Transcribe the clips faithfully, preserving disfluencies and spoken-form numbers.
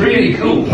really cool.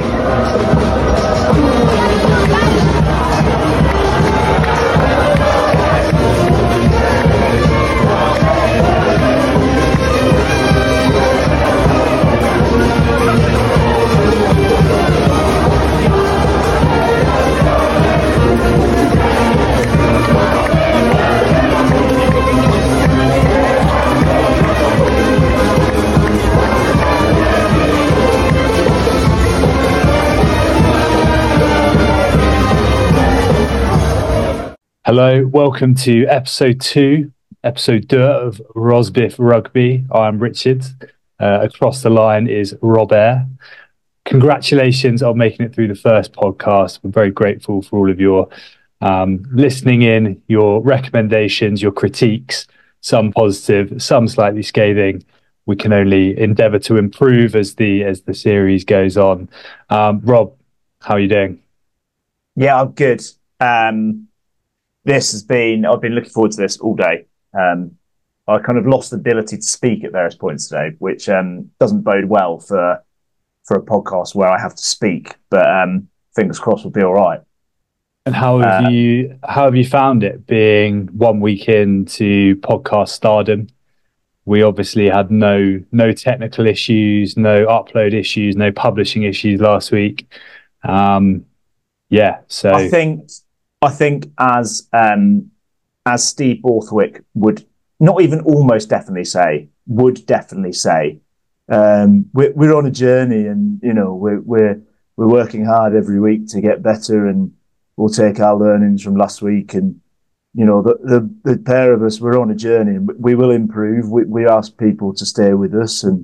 Hello, welcome to episode two, episode two of Rosbiff Rugby. I'm Richard. Uh, across the line is Robert. Congratulations on making it through the first podcast. We're very grateful for all of your um, listening in, your recommendations, your critiques, some positive, some slightly scathing. We can only endeavour to improve as the as the series goes on. Um, Rob, how are you doing? Yeah, I'm good. Um, This has been, I've been looking forward to this all day. Um, I kind of lost the ability to speak at various points today, which um, doesn't bode well for for a podcast where I have to speak, but um, fingers crossed we'll be all right. And how have Uh, you how have you found it being one week into podcast stardom? We obviously had no no technical issues, no upload issues, no publishing issues last week. Um, yeah, so I think I think as um, as Steve Borthwick would not even almost definitely say, would definitely say, um, we're we're on a journey, and you know we're we're we're working hard every week to get better, and we'll take our learnings from last week, and you know the the, the pair of us, we're on a journey, and we will improve. We we ask people to stay with us, and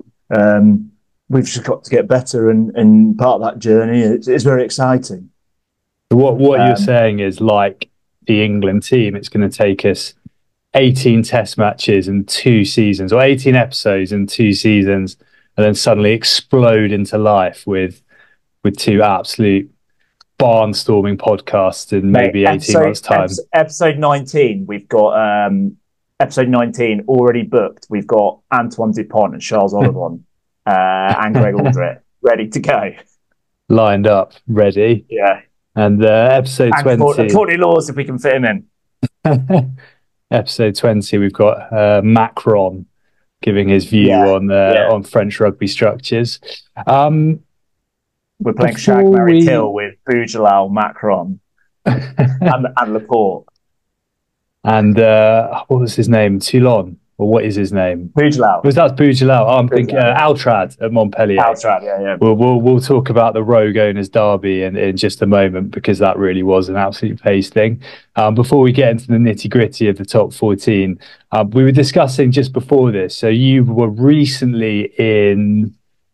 um, we've just got to get better, and and part of that journey it's, it's very exciting. what what you're Um, saying is, like the England team, it's going to take us eighteen test matches and two seasons, or eighteen episodes and two seasons, and then suddenly explode into life with with two absolute barnstorming podcasts in maybe Mate, eighteen episode, months' time. episode, episode nineteen, we've got um, episode nineteen already booked. We've got Antoine Dupont and Charles Olivon uh, and Greg Aldrich ready to go. Lined up, ready. Yeah. And uh, episode And twenty. Courtney Laws, if we can fit him in. Episode twenty, we've got uh, Macron giving his view Yeah, on uh, yeah. on French rugby structures. Um, We're playing Before Shag Mary we- Kill with Boujalal, Macron, and, and Laporte. and uh, what was his name? Toulon, or what is his name? Boujalal. Was that Boujalal? Oh, I'm thinking uh, Altrad at Montpellier. That's right, yeah, yeah. We'll, we'll we'll talk about the Rogue Owners Derby in, in just a moment, because that really was an absolute pace thing. Um, before we get into the nitty gritty of the top fourteen, um, we were discussing just before this. So you were recently in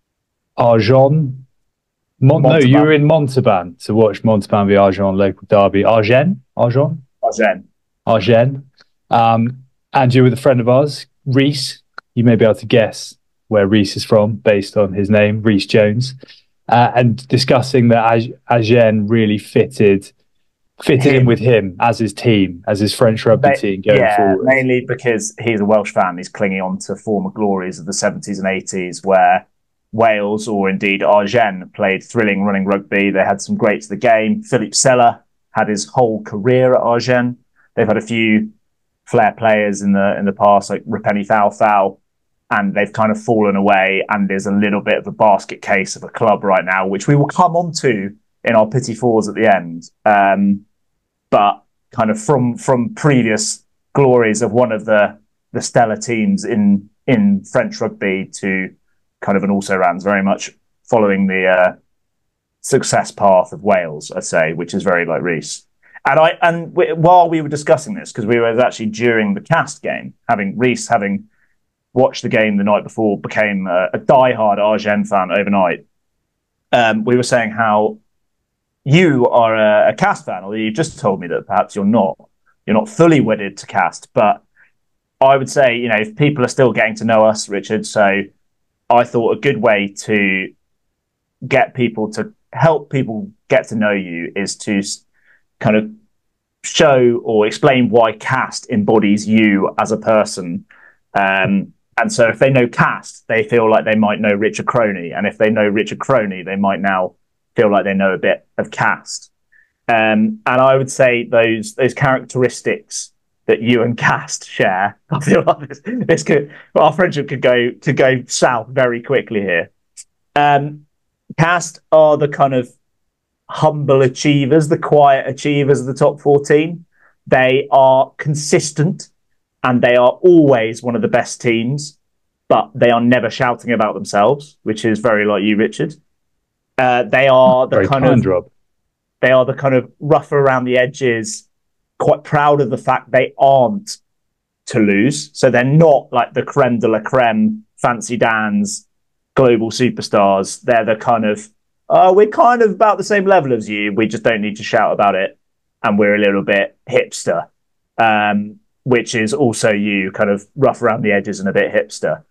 Argennes. Mon- no, you Montauban. were in Montauban to watch Montauban v Argennes local derby. Argennes, Argennes, Arjen. Argennes. Um, and you were with a friend of ours, Reese. You may be able to guess where Reese is from based on his name, Reese Jones, uh, and discussing that Ag- Agen really fitted fitted in Him. with him as his team, as his French rugby Ma- team going yeah, forward. mainly because he's a Welsh fan. He's clinging on to former glories of the seventies and eighties, where Wales, or indeed Argennes, played thrilling running rugby. They had some greats of the game. Philippe Sella had his whole career at Argennes. They've had a few flair players in the in the past, like Rapeni Fowl, and they've kind of fallen away. And there's a little bit of a basket case of a club right now, which we will come on to in our pity fours at the end. Um, but kind of from from previous glories of one of the the stellar teams in in French rugby to kind of an also rans, very much following the uh, success path of Wales, I'd say, which is very like Reese. And I and we, while we were discussing this, because we were actually during the cast game, having Reese having watched the game the night before, became a, a diehard Argennes fan overnight. Um, we were saying how you are a, a cast fan, although you just told me that perhaps you're not. You're not fully wedded to cast, but I would say, you know, if people are still getting to know us, Richard, so I thought a good way to get people to help people get to know you is to kind of show or explain why cast embodies you as a person. Um, And so if they know Cast, they feel like they might know Richard Croney. And if they know Richard Croney, they might now feel like they know a bit of Cast. Um, and I would say those those characteristics that you and Cast share, I feel like this, this could, well, our friendship could go to go south very quickly here. Um, Cast are the kind of humble achievers, the quiet achievers of the top fourteen. They are consistent and they are always one of the best teams, but they are never shouting about themselves, which is very like you, Richard. Uh, they are the Very kind kind, of Rob. They are the kind of rougher around the edges, quite proud of the fact they aren't Toulouse. So they're not like the creme de la creme, fancy Dan's, global superstars. They're the kind of, oh, we're kind of about the same level as you. We just don't need to shout about it. And we're a little bit hipster, um, which is also you, kind of rough around the edges and a bit hipster.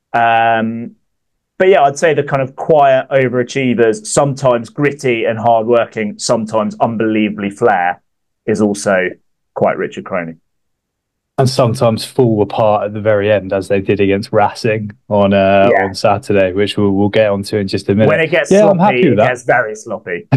Um, But yeah, I'd say the kind of quiet overachievers, sometimes gritty and hardworking, sometimes unbelievably flair, is also quite Richard Croney. And sometimes fall apart at the very end, as they did against Racing on uh, yeah. on Saturday, which we'll, we'll get onto in just a minute. When it gets yeah, sloppy, I'm happy with it that. gets very sloppy.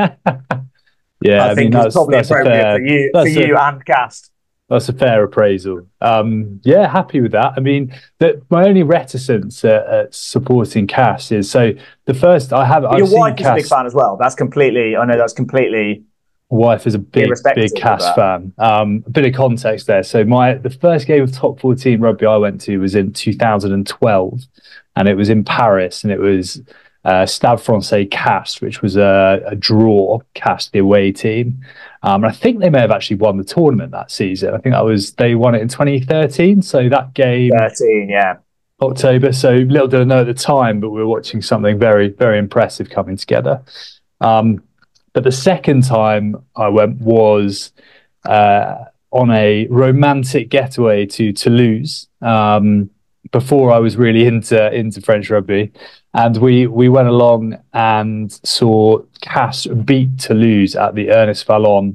yeah, I, I think mean, it's that's, probably that's appropriate fair, for you, for you a, and Cast. That's a fair appraisal. Um, yeah, happy with that. I mean, the, my only reticence at, at supporting Cast is so the first I have. But I've your seen wife Cast, is a big fan as well. That's completely. I know that's completely. Wife is a big, big Cast fan. Um, a bit of context there. So my the first game of top fourteen rugby I went to was in two thousand twelve, and it was in Paris, and it was uh, Stade Francais Cast, which was a, a draw. Cast, the away team. Um, and I think they may have actually won the tournament that season. I think that was they won it in twenty thirteen. So that game, thirteen, yeah, October. So little did I know at the time, but we were watching something very, very impressive coming together. Um, but the second time I went was uh, on a romantic getaway to Toulouse. Um, before I was really into into French rugby, and we we went along and saw Cast beat Toulouse at the Ernest Vallon.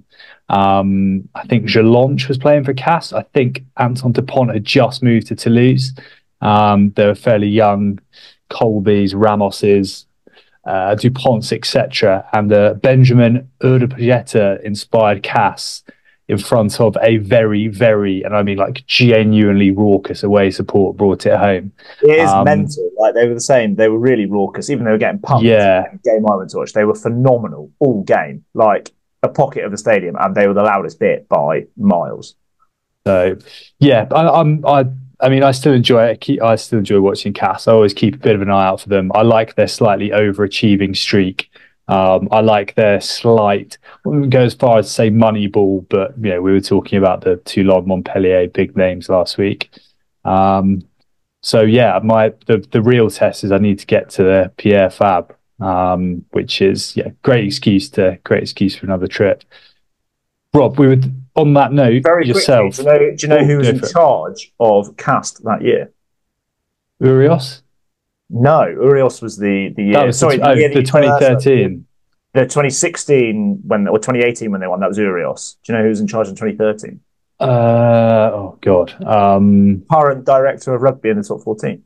Um, I think Jelonch was playing for Cast. I think Anton Dupont had just moved to Toulouse. Um, they were fairly young, Colbys, Ramoses, uh, Duponts, et cetera. And uh, Benjamin Urdapilleta inspired Cast in front of a very, very, and I mean like genuinely raucous away support, brought it home. It is um, mental. Like they were the same. They were really raucous, even though they were getting pumped. Yeah. Game I went to watch, they were phenomenal all game. Like a pocket of the stadium, and they were the loudest bit by miles. So yeah, I, I'm I. I mean, I still enjoy it. I still enjoy watching Cast. I always keep a bit of an eye out for them. I like their slightly overachieving streak. Um, I like their slight, I wouldn't go as far as say Moneyball, but you know, we were talking about the Toulon, Montpellier big names last week. Um, so yeah, my the the real test is I need to get to the Pierre Fabre, um, which is yeah, great excuse to great excuse for another trip. Rob, we would on that note, very yourself. Quickly, do you know, do you know oh, who was in charge of Cast that year? Urios? No, Urios was the the year. That was sorry, the, oh, the, the twenty thirteen. The twenty sixteen when or twenty eighteen when they won. That was Urios. Do you know who was in charge in twenty thirteen? Uh oh god. Um, Current director of rugby in the top fourteen.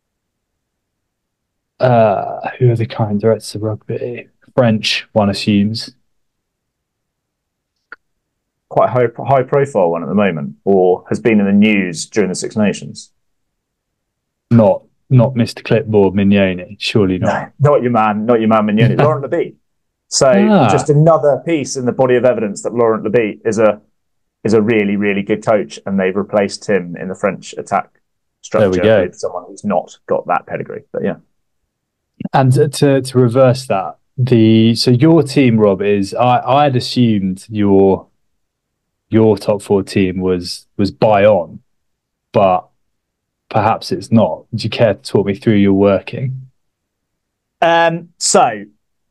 Uh, who are the current directors of rugby? French, one assumes. Quite a high, high profile one at the moment, or has been in the news during the Six Nations. Not. Not Mister Clipboard Mignoni, surely not. No, not your man, not your man Mignoni, Laurent Lebie. So ah. just another piece in the body of evidence that Laurent Lebie is a is a really, really good coach, and they've replaced him in the French attack structure with someone who's not got that pedigree. But yeah. And to to reverse that, the so your team, Rob, is I I had assumed your your top four team was was Bayonne, but perhaps it's not. Would you care to talk me through your working? Um, so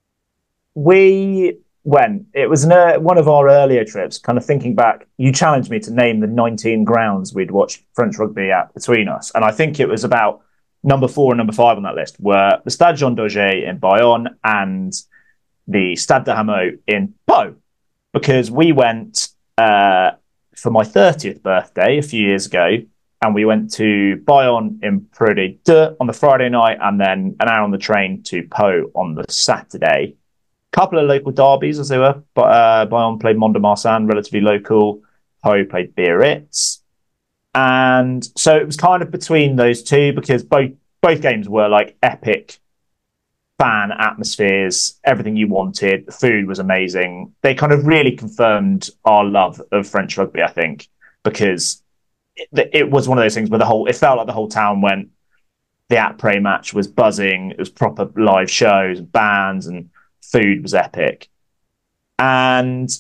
we went, it was an, uh, one of our earlier trips, kind of thinking back, you challenged me to name the nineteen grounds we'd watched French rugby at between us. And I think it was about number four and number five on that list were the Stade Jean Daugé in Bayonne and the Stade de Hameau in Pau, because we went uh, for my thirtieth birthday a few years ago. and we went to Bayonne in Pro de Deux on the Friday night, and then an hour on the train to Po on the Saturday. Couple of local derbies as they were, but uh, Bayonne played Mont-de-Marsan, relatively local. Po played Biarritz, and so it was kind of between those two because both both games were like epic fan atmospheres, everything you wanted. The food was amazing. They kind of really confirmed our love of French rugby, I think, because it, it was one of those things where the whole, it felt like the whole town went, the après match was buzzing. It was proper live shows, bands, and food was epic. And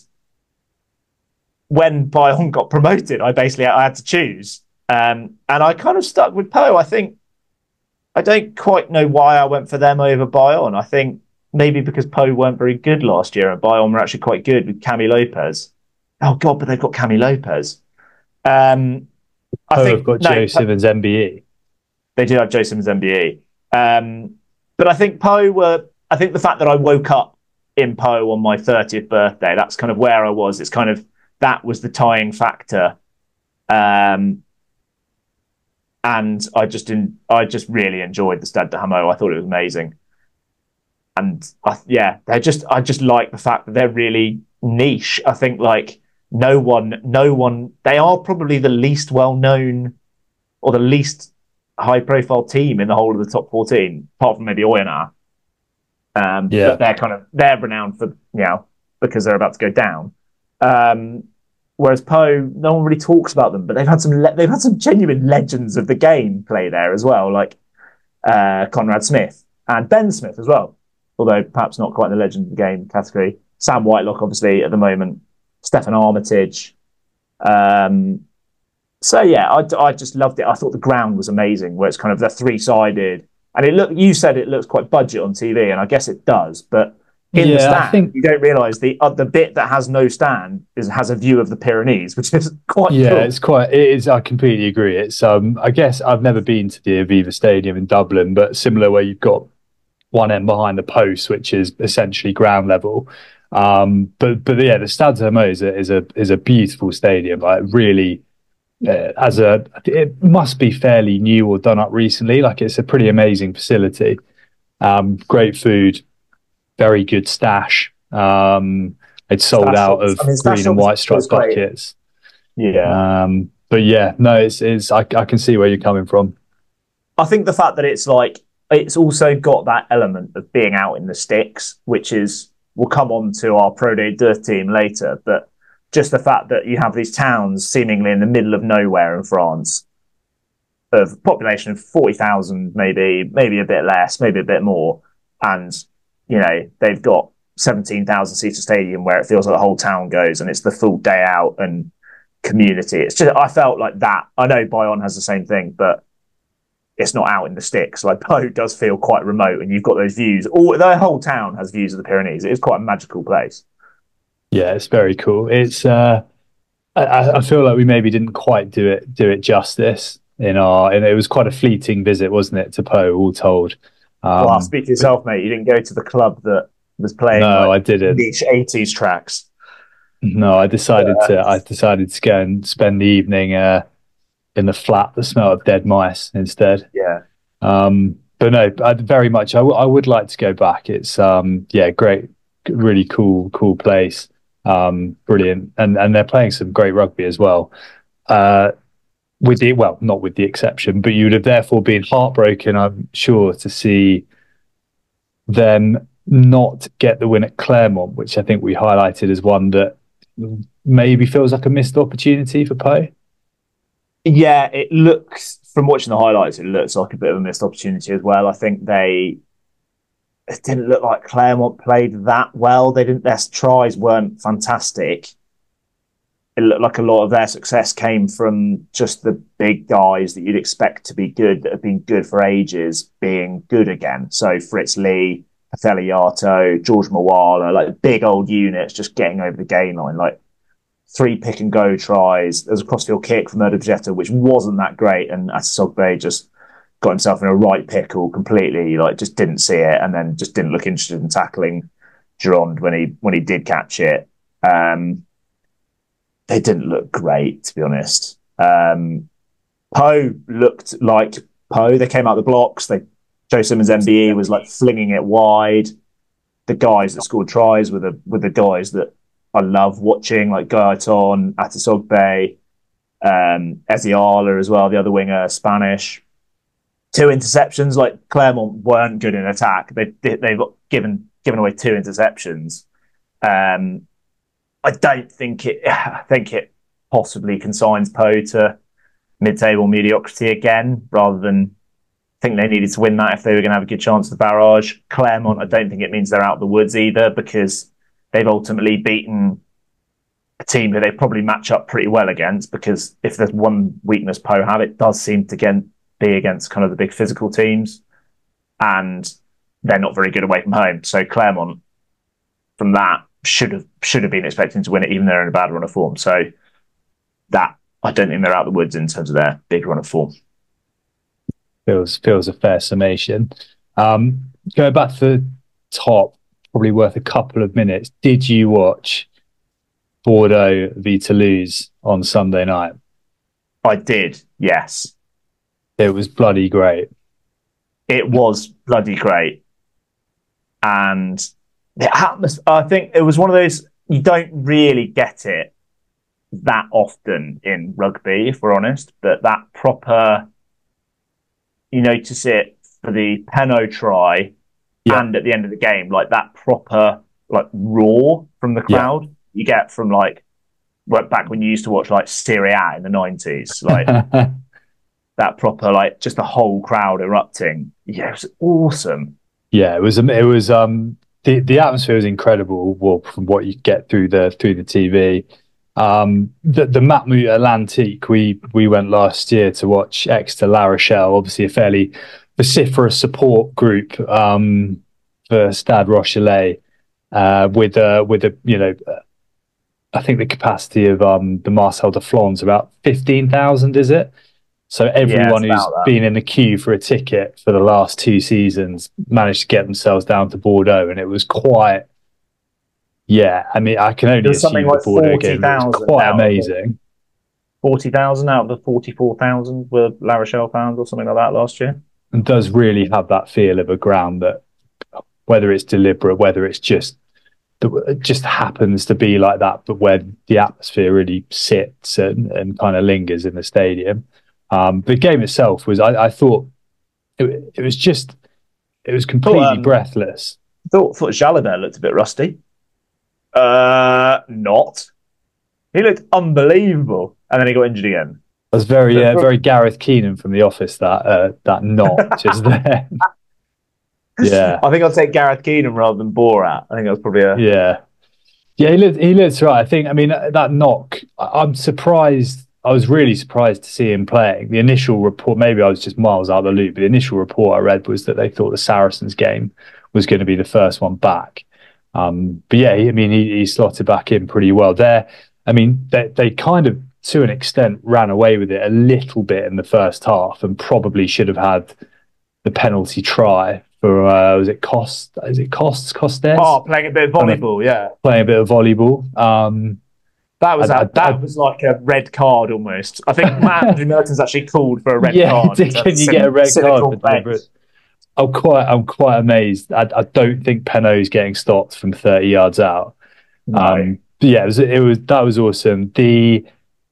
when Bayonne got promoted, I basically I had to choose. Um, and I kind of stuck with Po. I think I don't quite know why I went for them over Bayonne. I think maybe because Po weren't very good last year and Bayonne were actually quite good with Camille Lopez. Oh God, but they've got Camille Lopez. Um, I Po think have got no, Joe Simmons M B E. They do have Joe Simmons M B E. Um, but I think Po were. I think the fact that I woke up in Po on my thirtieth birthday, that's kind of where I was. It's kind of that was the tying factor. Um, And I just didn't. I just really enjoyed the Stade de Hameau. I thought it was amazing, and I, yeah, they're just. I just like the fact that they're really niche. I think like no one, no one. They are probably the least well known or the least high profile team in the whole of the top fourteen, apart from maybe Oyonnax. Um, Yeah. but they're kind of they're renowned for you know because they're about to go down. Um, Whereas Po, no one really talks about them, but they've had some le- they've had some genuine legends of the game play there as well, like uh, Conrad Smith and Ben Smith as well, although perhaps not quite in the legend of the game category. Sam Whitelock, obviously, at the moment. Stefan Armitage. Um, so yeah, I, I just loved it. I thought the ground was amazing, where it's kind of the three sided, and it look. You said it looks quite budget on T V, and I guess it does, but. In Yeah, the stand, I think you don't realise the uh, the bit that has no stand is has a view of the Pyrenees, which is quite yeah, cool. it's quite. It is. I completely agree. It's. Um. I guess I've never been to the Aviva Stadium in Dublin, but similar where you've got one end behind the post, which is essentially ground level. Um. But but yeah, the Stade de Hameau is a is a is a beautiful stadium. Like really, uh, as a it must be fairly new or done up recently. Like it's a pretty amazing facility. Um. Great food, very good stash. Um. It's sold Stash out shops. of I mean, green Stash and shops white is striped great. buckets. Yeah, Um, but yeah, no, it's it's I, I can see where you're coming from. I think the fact that it's like it's also got that element of being out in the sticks, which is we'll come on to our Pro de Deux team later, but just the fact that you have these towns seemingly in the middle of nowhere in France, of a population of forty thousand, maybe maybe a bit less, maybe a bit more, and you know they've got seventeen thousand seater stadium where it feels like the whole town goes and it's the full day out and community. It's just I felt like that. I know Bayonne has the same thing, but it's not out in the sticks. Like Po does feel quite remote, and you've got those views. All the whole town has views of the Pyrenees. It is quite a magical place. Yeah, it's very cool. It's uh, I, I feel like we maybe didn't quite do it do it justice in our. And it was quite a fleeting visit, wasn't it, to Po? All told. Well, Um, speak for yourself, mate. You didn't go to the club that was playing no, like I didn't. niche eighties tracks. No, I decided Uh, to. I decided to go and spend the evening uh, in the flat that smelled of dead mice instead. yeah. Um, but no, I very much. I, w- I would like to go back. It's um, yeah, great, really cool, cool place. Um, brilliant, and and they're playing some great rugby as well. Uh, with the well, not with the exception, but you would have therefore been heartbroken, I'm sure, to see them not get the win at Claremont, which I think we highlighted as one that maybe feels like a missed opportunity for Po. Yeah, it looks from watching the highlights, it looks like a bit of a missed opportunity as well. I think they it didn't look like Claremont played that well. They didn't their tries weren't fantastic. It looked like a lot of their success came from just the big guys that you'd expect to be good, that have been good for ages, being good again. So Fritz Lee, Patheli Yato, George Mawala, like big old units just getting over the gain line, like three pick and go tries. There was a crossfield kick from Erdogetta, which wasn't that great, and Atasogbe just got himself in a right pickle completely, like just didn't see it, and then just didn't look interested in tackling Gironde when he when he did catch it. Um, they didn't look great, to be honest. Um, Poe looked like Poe. They came out the blocks. They Joe Simmons M B E was like flinging it wide. The guys that scored tries were the were the guys that I love watching, like Gaetan, Atisogbe, um, Eziala as well, the other winger, Spanish. Two interceptions. Like Clermont weren't good in attack. They they've given given away two interceptions. Um, I don't think it. I think it possibly consigns Poe to mid-table mediocrity again, rather than think they needed to win that if they were going to have a good chance of the barrage. Clermont, I don't think it means they're out of the woods either, because they've ultimately beaten a team who they probably match up pretty well against, because if there's one weakness Poe have, it does seem to get, be against kind of the big physical teams, and they're not very good away from home. So Clermont, from that, should have should have been expecting to win it, even though they're in a bad run of form. So that, I don't think they're out of the woods in terms of their big run of form. Feels feels a fair summation. Um, going back to the top, probably worth a couple of minutes. Did you watch Bordeaux v Toulouse on Sunday night? I did, yes. It was bloody great. It was bloody great. And the atmosphere, I think it was one of those, you don't really get it that often in rugby, if we're honest, but that proper, you notice it for the Penaud try, yeah, and at the end of the game, like that proper like roar from the crowd, yeah, you get from like back when you used to watch like Serie A in the nineties, like that proper, like just the whole crowd erupting. Yeah, it was awesome. Yeah, it was. It was. Um, the the atmosphere was incredible. Well, from what you get through the through the T V. Um, the the Matmut Atlantique, we we went last year to watch Exeter La Rochelle, obviously a fairly vociferous support group um, for Stade Rochelet, uh, with a with a you know, I think the capacity of um, the Marcel de Flon's about fifteen thousand, is it? So everyone yeah, who's that. been in the queue for a ticket for the last two seasons managed to get themselves down to Bordeaux, and it was quite. Yeah, I mean, I can only assume like the Bordeaux game was quite amazing. forty thousand out of the forty-four thousand were La Rochelle fans or something like that last year. And does really have that feel of a ground that, whether it's deliberate, whether it's just, it just happens to be like that, but where the atmosphere really sits and, and kind of lingers in the stadium. Um, the game itself was, I, I thought, it, it was just, it was completely thought, um, breathless. Thought, thought Jalabert looked a bit rusty. Uh, not. He looked unbelievable, and then he got injured again. It was very, uh, very Gareth Keenan from The Office. That uh, that knock just there. Yeah, I think I'll take Gareth Keenan rather than Borat. I think that's probably a yeah, yeah. He looked, he looks right. I think. I mean, that knock. I'm surprised. I was really surprised to see him playing. The initial report, maybe I was just miles out of the loop, but the initial report I read was that they thought the Saracens game was going to be the first one back. Um, but yeah, I mean, he, he slotted back in pretty well there. I mean, they, they kind of, to an extent, ran away with it a little bit in the first half, and probably should have had the penalty try for, uh, was it Cost? Is it Costs? Costes? Oh, playing a bit of volleyball, yeah. Playing a bit of volleyball. Um, that was I, a, I, that I, was like a red card almost. I think Matt Merton's actually called for a red yeah, card. Can you get a red card for it? I'm quite, I'm quite amazed. I, I don't think Penaud's getting stopped from thirty yards out. No. Um, but yeah, it was, it was that was awesome. The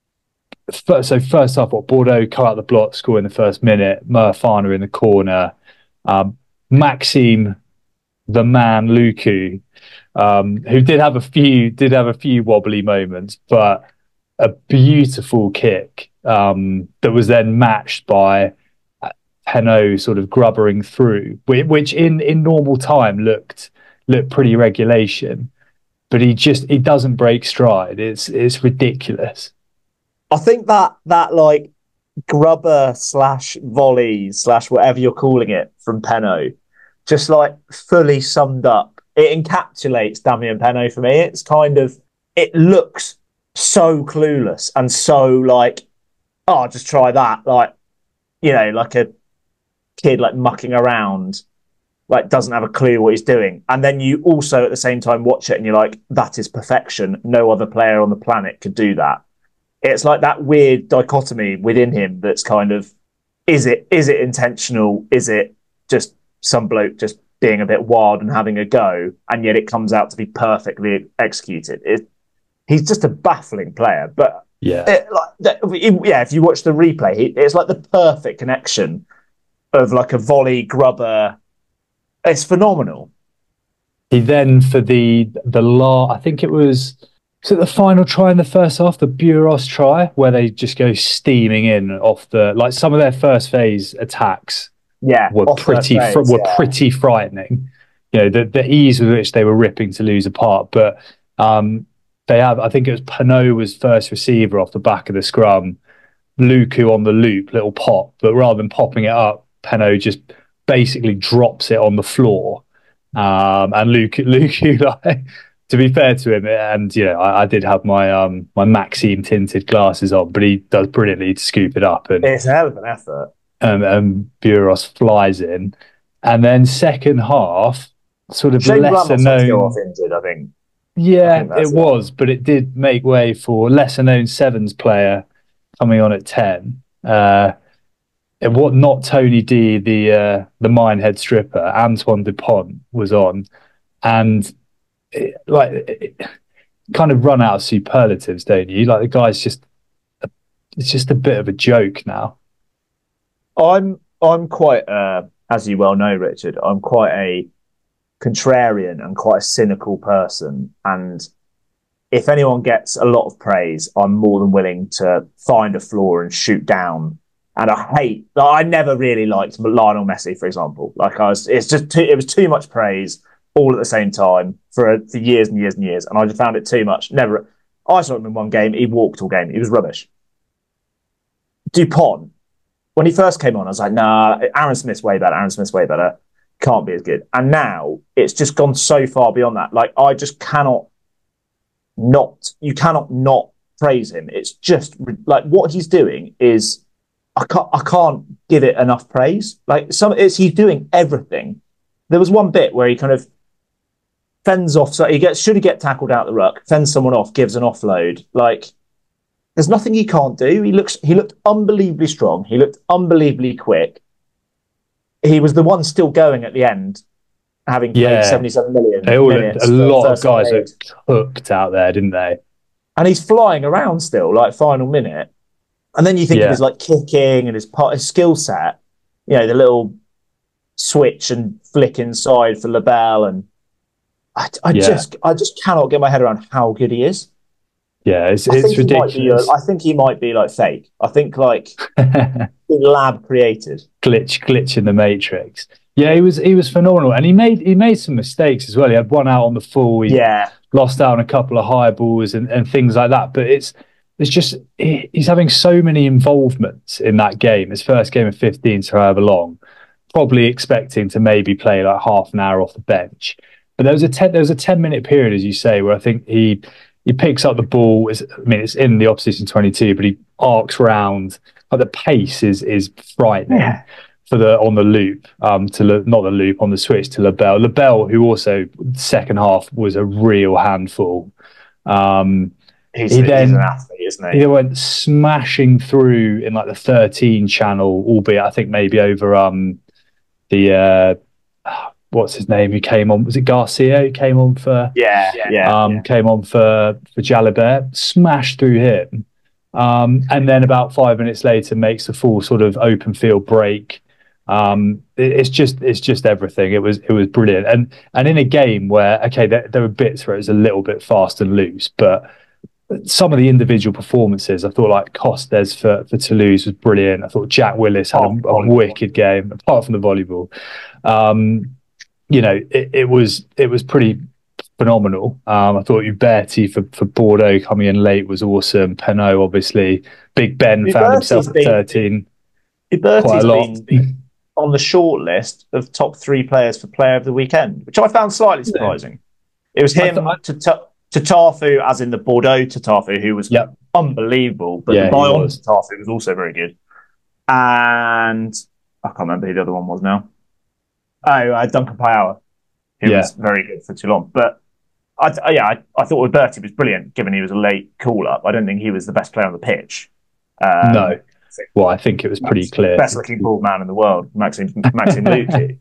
so first up, what Bordeaux cut out the block, score in the first minute. Murfana in the corner. Um, Maxime, the man, Luku, um, who did have a few did have a few wobbly moments, but a beautiful kick um, that was then matched by Penaud sort of grubbering through, which in, in normal time looked looked pretty regulation, but he just he doesn't break stride. It's it's ridiculous. I think that that like grubber slash volley slash whatever you're calling it from Penaud, just like fully summed up. It encapsulates Damien Penaud for me. It's kind of, it looks so clueless and so like, oh, just try that, like, you know, like a kid like mucking around, like doesn't have a clue what he's doing, and then you also at the same time watch it and you're like, that is perfection. No other player on the planet could do that. it's like that weird dichotomy within him that's kind of, is it is it intentional? Is it just some bloke just being a bit wild and having a go, and yet it comes out to be perfectly executed? It, he's just a baffling player, but Yeah. it, like, yeah, if you watch the replay, it's like the perfect connection of like a volley grubber. It's phenomenal. He then for the the law, I think it was was it the final try in the first half, the Buros try, where they just go steaming in off the like some of their first phase attacks. Yeah, were pretty phase, fr- were yeah. pretty frightening. You know, the the ease with which they were ripping Toulouse apart, but um, they have. I think it was Penaud was first receiver off the back of the scrum. Luku on the loop, little pop, but rather than popping it up, Penaud just basically drops it on the floor. Um, and Luke, Luke, like, to be fair to him, and you know, I, I did have my um my Maxime tinted glasses on, but he does brilliantly to scoop it up, and it's a hell of an effort. Um, and Buros flies in, and then second half, sort of Shane lesser known. Off injured, I think. Yeah, I think it was, it. But it did make way for lesser known sevens player coming on at ten. Uh, And what not Tony D, the uh, the Minehead stripper, Antoine Dupont was on, and it, like it, kind of run out of superlatives, don't you? Like the guy's just, it's just a bit of a joke now. I'm I'm quite, uh, as you well know, Richard. I'm quite a contrarian and quite a cynical person, and if anyone gets a lot of praise, I'm more than willing to find a flaw and shoot down. And I hate, I never really liked Lionel Messi, for example. Like I was, it's just too, it was too much praise all at the same time for, for years and years and years. And I just found it too much. Never, I saw him in one game. He walked all game. He was rubbish. Dupont, when he first came on, I was like, nah, Aaron Smith's way better. Aaron Smith's way better. Can't be as good. And now it's just gone so far beyond that. Like I just cannot not, you cannot not praise him. It's just like what he's doing is, I can't, I can't give it enough praise. Like some, it's he's doing everything. There was one bit where he kind of fends off, so he gets should he get tackled out the ruck, fends someone off, gives an offload. Like there's nothing he can't do. He looks, he looked unbelievably strong. He looked unbelievably quick. He was the one still going at the end, having played yeah. seventy-seven million. They all minutes a lot of guys looked cooked out there, didn't they? And he's flying around still, like final minute. And then you think yeah. of his like kicking and his part, his skill set, you know, the little switch and flick inside for Labelle, and I, I yeah. just, I just cannot get my head around how good he is. Yeah, it's, it's ridiculous. Be, uh, I think he might be like fake. I think like lab created, glitch, glitch in the matrix. Yeah, he was, he was phenomenal, and he made, he made some mistakes as well. He had one out on the full. He yeah, lost out on a couple of high balls and, and things like that. But it's. It's just he's having so many involvements in that game. His first game of fifteen, so however long, probably expecting to maybe play like half an hour off the bench. But there was a ten, there was a ten minute period, as you say, where I think he he picks up the ball. It's, I mean, it's in the opposition twenty-two, but he arcs round. Like the pace is is frightening yeah. for the on the loop. Um, to not the loop on the switch to Labelle. Labelle, who also second half was a real handful. Um, He's, he then, he's an athlete, isn't he? He went smashing through in like the thirteen channel, albeit I think maybe over um the uh what's his name who came on, was it Garcia who came on for yeah yeah um yeah. came on for for Jalibert, smashed through him, um and then about five minutes later makes a full sort of open field break. Um, it, it's just it's just everything. It was it was brilliant, and and in a game where okay there, there were bits where it was a little bit fast and loose, but some of the individual performances, I thought like Costes for, for Toulouse was brilliant. I thought Jack Willis had a, a wicked game, apart from the volleyball. Um, you know, it, it was it was pretty phenomenal. Um, I thought Uberti for, for Bordeaux coming in late was awesome. Penaud, obviously. Big Ben Uberti's found himself at been, thirteen. Uberti's been, been on the short list of top three players for player of the weekend, which I found slightly surprising. Yeah. It was him I th- to... to Tatafu, as in the Bordeaux Tatafu, who was yep. unbelievable, but yeah, the Bayonne Tatafu was also very good. And I can't remember who the other one was now. Oh, uh, Duncan Payala, who yeah. was very good for Toulon. But I, yeah, I, I thought Bertie was brilliant, given he was a late call-up. I don't think he was the best player on the pitch. Um, no. Well, I think it was pretty clear. Best looking bald man in the world, Maxime Maxime Luque.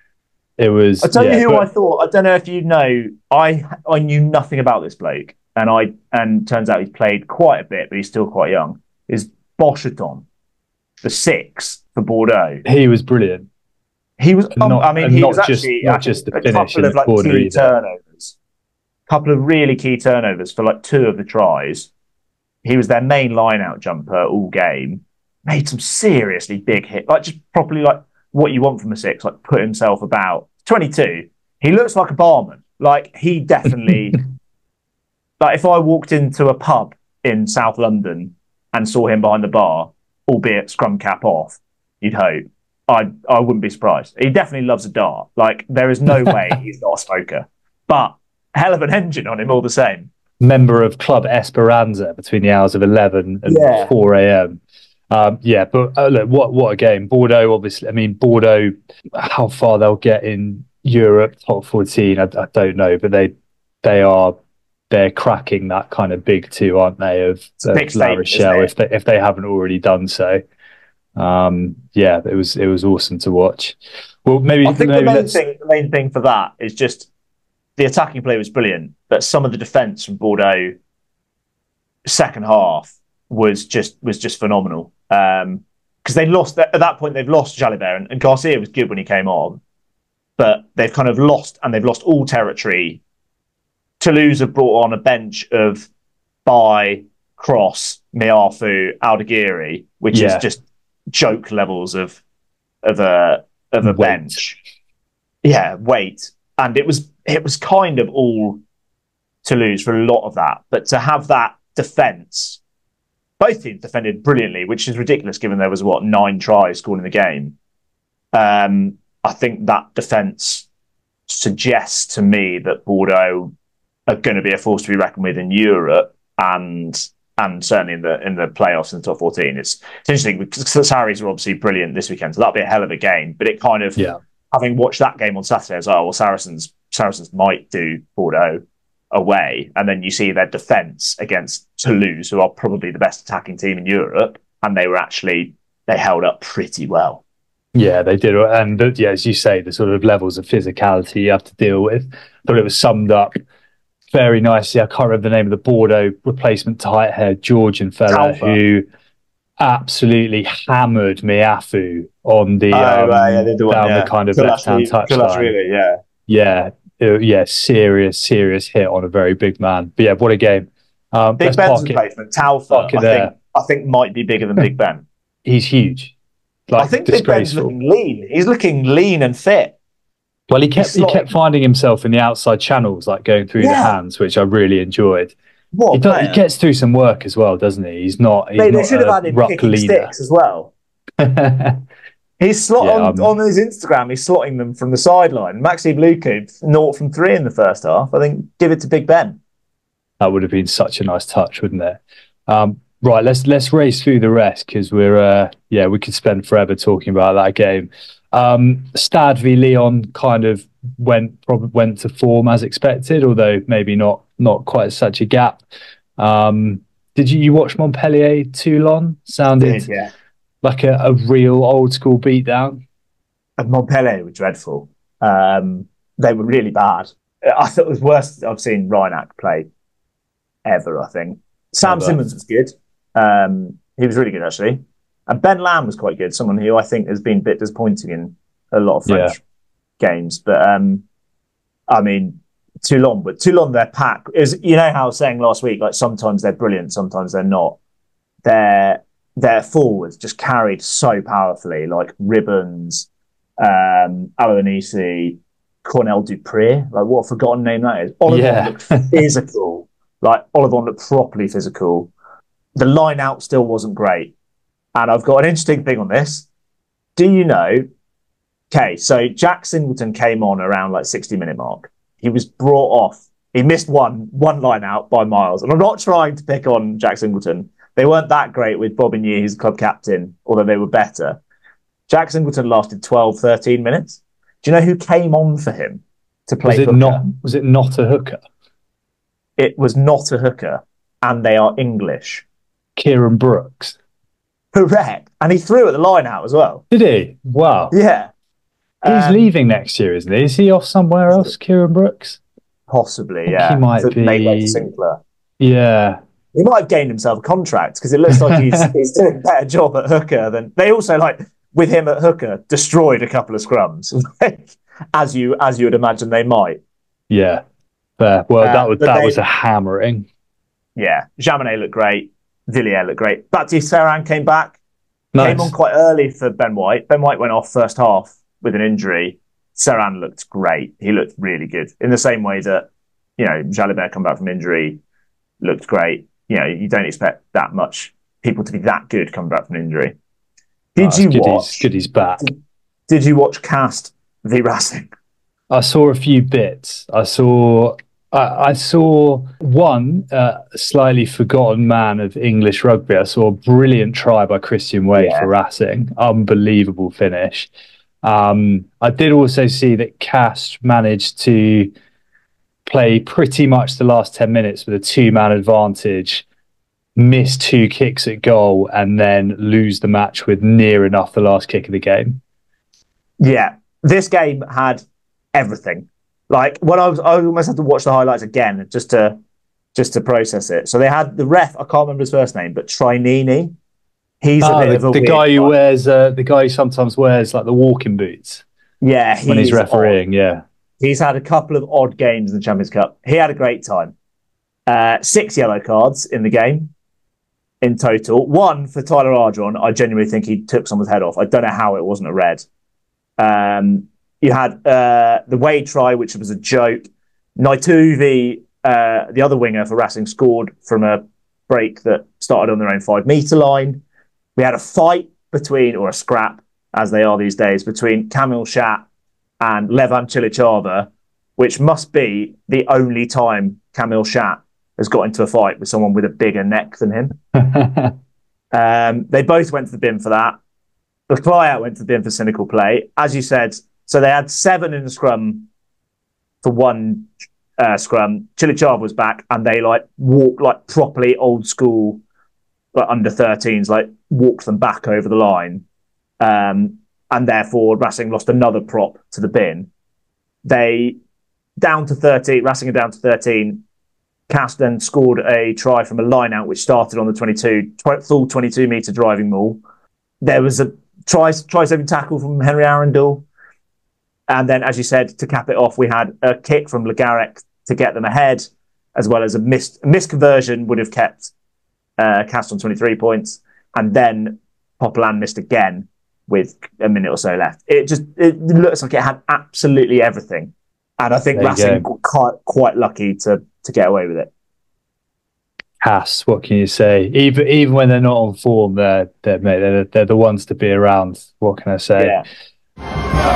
It was. I tell yeah, you who but... I thought. I don't know if you know. I I knew nothing about this bloke, and I and turns out he's played quite a bit, but he's still quite young. Is Bochetón, the six for Bordeaux? He was brilliant. He was. Um, not, I mean, he not was just, actually not just the a finish couple in of the like corner key either. turnovers. Couple of really key turnovers for like two of the tries. He was their main line-out jumper all game. Made some seriously big hits, like just properly like what you want from a six, like put himself about. twenty-two, he looks like a barman. Like he definitely, like if I walked into a pub in South London and saw him behind the bar, albeit scrum cap off, you'd hope, I I wouldn't be surprised. He definitely loves a dart. Like there is no way he's not a smoker, but hell of an engine on him all the same. Member of Club Esperanza between the hours of eleven and yeah. four a.m. Um, yeah, but uh, look, what what a game! Bordeaux, obviously. I mean, Bordeaux. How far they'll get in Europe, top fourteen, I, I don't know, but they they are they're cracking that kind of big two, aren't they? Of, of La Rochelle, if they if they haven't already done so. Um, yeah, it was it was awesome to watch. Well, maybe I think maybe the main let's... thing the main thing for that is just the attacking play was brilliant, but some of the defence from Bordeaux second half was just was just phenomenal. Um, because they lost at that point, they've lost Jalibert, and, and Garcia was good when he came on, but they've kind of lost and they've lost all territory. Toulouse have brought on a bench of Bai, Cross, Miafu, Aldeghiri, which yeah. is just joke levels of of a of a weight. bench. Yeah, weight, and it was it was kind of all Toulouse for a lot of that, but to have that defence. Both teams defended brilliantly, which is ridiculous given there was, what, nine tries scored in the game. Um, I think that defence suggests to me that Bordeaux are going to be a force to be reckoned with in Europe and and certainly in the in the playoffs in the top fourteen. It's, it's interesting because Sarries are obviously brilliant this weekend, so that'll be a hell of a game. But it kind of, yeah. having watched that game on Saturday, I was like, oh, well, Saracens, Saracens might do Bordeaux away, and then you see their defence against Toulouse, who are probably the best attacking team in Europe, and they were actually they held up pretty well. Yeah, they did, and yeah, as you say, the sort of levels of physicality you have to deal with. I thought it was summed up very nicely. I can't remember the name of the Bordeaux replacement tight head Georgian fella Talfa. who absolutely hammered Miafu on the, oh, um, right, yeah, the one, down yeah. the kind of left-hand touchline. Really, yeah, yeah. Uh, yeah, serious, serious hit on a very big man. But yeah, what a game! Um, Big Ben's replacement, Talfa, I think, I think might be bigger than Big Ben. He's huge. Like, I think Big Ben's looking lean. He's looking lean and fit. Well, he kept he kept finding himself in the outside channels, like going through yeah. the hands, which I really enjoyed. What he, does, he gets through some work as well, doesn't he? He's not. He's Mate, not they should have had him kicking leader. sticks as well. He's slot yeah, on, on his Instagram. He's slotting them from the sideline. Maxime Luque, naught from three in the first half. I think give it to Big Ben. That would have been such a nice touch, wouldn't it? Um, right, let's let's race through the rest because we're uh, yeah we could spend forever talking about that game. Um, Stade v Lyon kind of went probably went to form as expected, although maybe not not quite such a gap. Um, did you, you watch Montpellier Toulon? Sounded. Did, yeah. Like a, a real old school beatdown. And Montpellier were dreadful. Um, they were really bad. I thought it was worse I've seen Reinach play ever, I think. Sam ever. Simmons was good. Um, he was really good, actually. And Ben Lamb was quite good, someone who I think has been a bit disappointing in a lot of French yeah. games. But, um, I mean, Toulon, but Toulon, their pack, is, you know how I was saying last week, like sometimes they're brilliant, sometimes they're not. They're Their forwards just carried so powerfully, like Ribbons, um, Aloanisi, Cornel Dupré. Like, what a forgotten name that is. Olivon yeah. looked physical. Like, Olivon looked properly physical. The line out still wasn't great. And I've got an interesting thing on this. Do you know? Okay, so Jack Singleton came on around like sixty minute mark. He was brought off. He missed one, one line out by Miles. And I'm not trying to pick on Jack Singleton. They weren't that great with Bobigny, who's club captain, although they were better. Jack Singleton lasted twelve, thirteen minutes. Do you know who came on for him to play was it hooker? Not, was it not a hooker? it was not a hooker, and they are English. Kieran Brooks. Correct. And he threw at the line out as well. Did he? Wow. Yeah. He's um, leaving next year, isn't he? Is he off somewhere else, Kieran Brooks? Possibly, yeah. He might For, be. Maybe Sinclair. Yeah. He might have gained himself a contract because it looks like he's he's doing a better job at hooker than they also like with him at hooker destroyed a couple of scrums, as you as you would imagine they might. Yeah. Fair. Well, Uh, that was but that they- was a hammering. Yeah, Jaminet looked great. Villiers looked great. Baptiste Serran came back. Nice. Came on quite early for Ben White. Ben White went off first half with an injury. Serran looked great. He looked really good. In the same way that, you know, Jalibert come back from injury, looked great. You know, you don't expect that much people to be that good coming back from injury. Did Oh, you it's good watch? He's, good he's back. Did you watch Cast v Racing? I saw a few bits. I saw I, I saw one uh, slightly forgotten man of English rugby. I saw a brilliant try by Christian Way Yeah. for Racing. Unbelievable finish. Um, I did also see that Cast managed to play pretty much the last ten minutes with a two-man advantage, miss two kicks at goal, and then lose the match with near enough the last kick of the game. Yeah, this game had everything. Like when I was, I almost had to watch the highlights again just to just to process it. So they had the ref. I can't remember his first name, but Trinini. He's a Ah, bit the, of a the weird guy who one. wears uh, the guy who sometimes wears like the walking boots Yeah, he's when he's odd. refereeing. Yeah, He's had a couple of odd games in the Champions Cup. He had a great time. Uh, six yellow cards in the game in total. One for Tyler Ardron. I genuinely think he took someone's head off. I don't know how it wasn't a red. Um, you had uh, the Wade try, which was a joke. Naituvi, uh, the other winger for Racing, scored from a break that started on their own five metre line. We had a fight between, or a scrap, as they are these days, between Kamil Shat and Levan Chilichava, which must be the only time Kamil Shat has got into a fight with someone with a bigger neck than him. Um, they both went to the bin for that. The Flyout went to the bin for cynical play. As you said, so they had seven in the scrum for one uh, scrum. Chilichava was back and they like walked like properly old school, like under thirteens, like walked them back over the line. Um, and therefore Racing lost another prop to the bin. They down to thirteen, Racing are down to thirteen. Cast then scored a try from a line out which started on the twenty-two, tw- full twenty-two metre driving maul. There was a try, try saving tackle from Henry Arundel. And then, as you said, to cap it off, we had a kick from Legarec to get them ahead, as well as a missed a misconversion would have kept uh, Cast on twenty-three points. And then Popperland missed again with a minute or so left. It just it looks like it had absolutely everything. And I think There you Racing go. got quite, quite lucky to, to get away with it. Cass, what can you say? Even even when they're not on form, they're they're mate, they're, they're the ones to be around. What can I say? Yeah.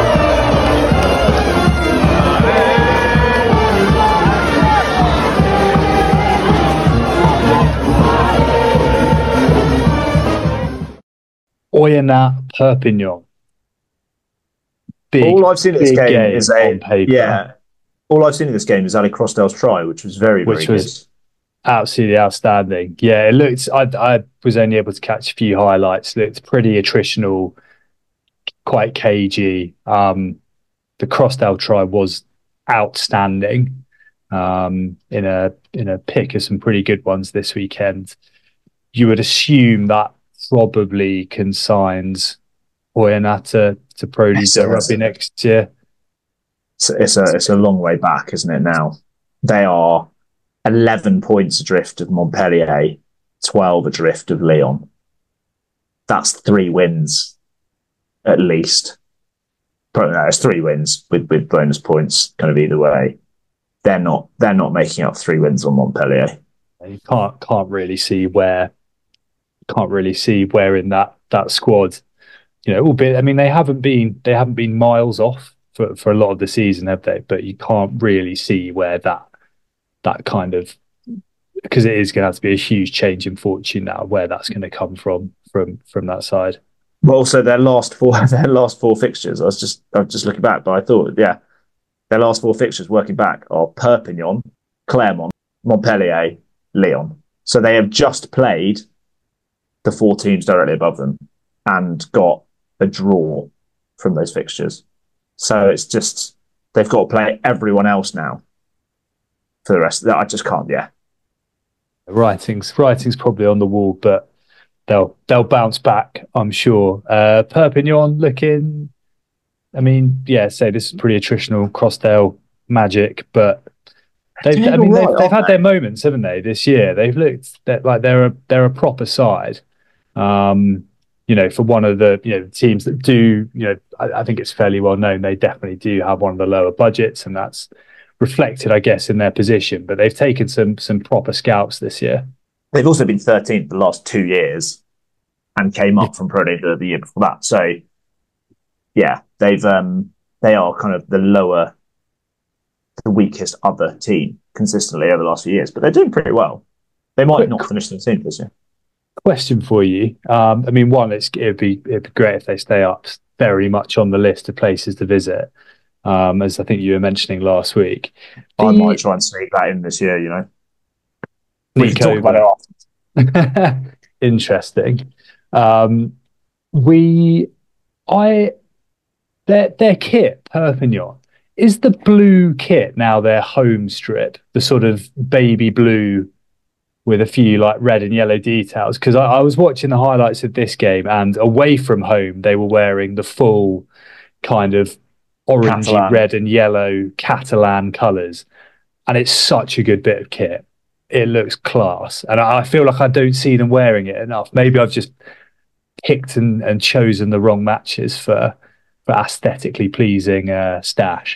Oyonnax Perpignan. Big, All I've seen in this big game, game is a on paper. yeah. All I've seen in this game is Ali Crosdale's try, which was very, very Which was good. absolutely outstanding. Yeah, it looked. I I was only able to catch a few highlights. It looked pretty attritional, quite cagey. Um, the Crossdale try was outstanding. Um, in a in a pick of some pretty good ones this weekend. You would assume that probably consigns Oyonnax to, to Pro League Yes, it Rugby is. next year. It's, it's a it's a long way back, isn't it? Now they are eleven points adrift of Montpellier, twelve adrift of Lyon. That's three wins, at least. Probably no, it's three wins with, with bonus points, kind of either way. They're not they're not making up three wins on Montpellier. You can't can't really see where can't really see where in that that squad, you know, albeit I mean they haven't been they haven't been miles off for, for a lot of the season, have they? But you can't really see where that that kind of, because it is going to have to be a huge change in fortune now, where that's going to come from from from that side. But also their last four their last four fixtures. I was just I was just looking back, but I thought, yeah, their last four fixtures working back are Perpignan, Clermont, Montpellier, Lyon. So they have just played the four teams directly above them and got a draw from those fixtures. So it's just they've got to play everyone else now for the rest. I just can't. Yeah, Writing's writing's probably on the wall, but they'll they'll bounce back, I'm sure. Uh, Perpignan looking. I mean, yeah, say this is pretty attritional. Crossdale magic, but they've. I mean, right, they've, they've had they? their moments, haven't they? This year, they've looked like they're a they're a proper side. Um, you know, for one of the you know teams that do, you know, I, I think it's fairly well known they definitely do have one of the lower budgets, and that's reflected, I guess, in their position. But they've taken some some proper scouts this year. They've also been thirteenth the last two years, and came up yeah. from Pro the, the year before that. So, yeah, they've um they are kind of the lower, the weakest other team consistently over the last few years, but they're doing pretty well. They might Quick. not finish the team this year. Question for you. Um, I mean, one, it's, it'd be it'd be great if they stay up very much on the list of places to visit, um, as I think you were mentioning last week. The... I might try and sneak that in this year. You know, we can talk about it after. Interesting. Um, we, I, their their kit, Perpignan, is the blue kit now their home strip, the sort of baby blue with a few like red and yellow details? Because I, I was watching the highlights of this game, and away from home they were wearing the full kind of orangey Catalan. red and yellow Catalan colours, and it's such a good bit of kit. It looks class, and I, I feel like I don't see them wearing it enough. Maybe I've just picked and, and chosen the wrong matches for for aesthetically pleasing uh, stash.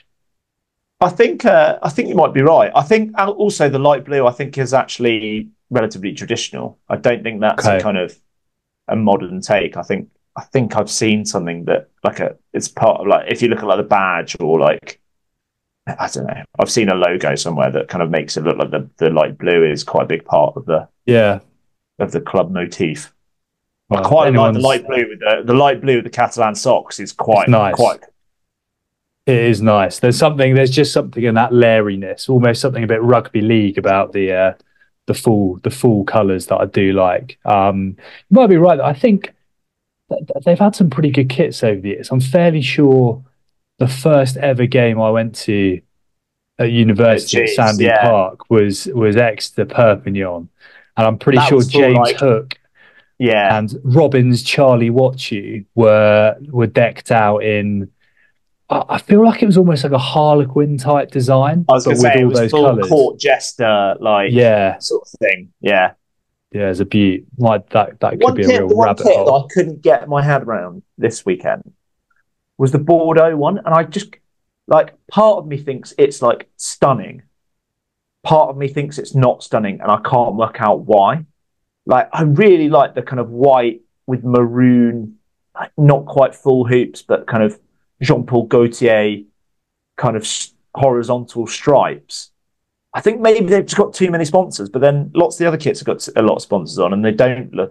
I think uh, I think you might be right. I think also the light blue I think is actually relatively traditional. I don't think that's okay. a kind of a modern take. I think I think I've seen something that like a it's part of like if you look at like the badge or like I don't know. I've seen a logo somewhere that kind of makes it look like the, the light blue is quite a big part of the yeah of the club motif. Well, I quite like the light blue with the the light blue with the Catalan socks is quite nice. quite It is nice. There's something. There's just something in that lairyness, almost something a bit rugby league about the uh, the full the full colours that I do like. Um, you might be right. I think they've had some pretty good kits over the years. I'm fairly sure the first ever game I went to at university oh, geez, at Sandy yeah. Park was was Exeter Perpignan, and I'm pretty that sure James like, Hook, yeah, and Robbins Charlie Watchu were were decked out in. I feel like it was almost like a Harlequin type design. I was going to say, it was those full colours. Court jester, like, yeah. sort of thing. Yeah. Yeah, it's a beauty. Like, that, that could one be kit, a real the one rabbit kit hole. that I couldn't get my head around this weekend was the Bordeaux one. And I just, like, part of me thinks it's, like, stunning. Part of me thinks it's not stunning, and I can't work out why. Like, I really like the kind of white with maroon, like, not quite full hoops, but kind of Jean-Paul Gaultier kind of horizontal stripes. I think maybe they've just got too many sponsors, but then lots of the other kits have got a lot of sponsors on, and they don't look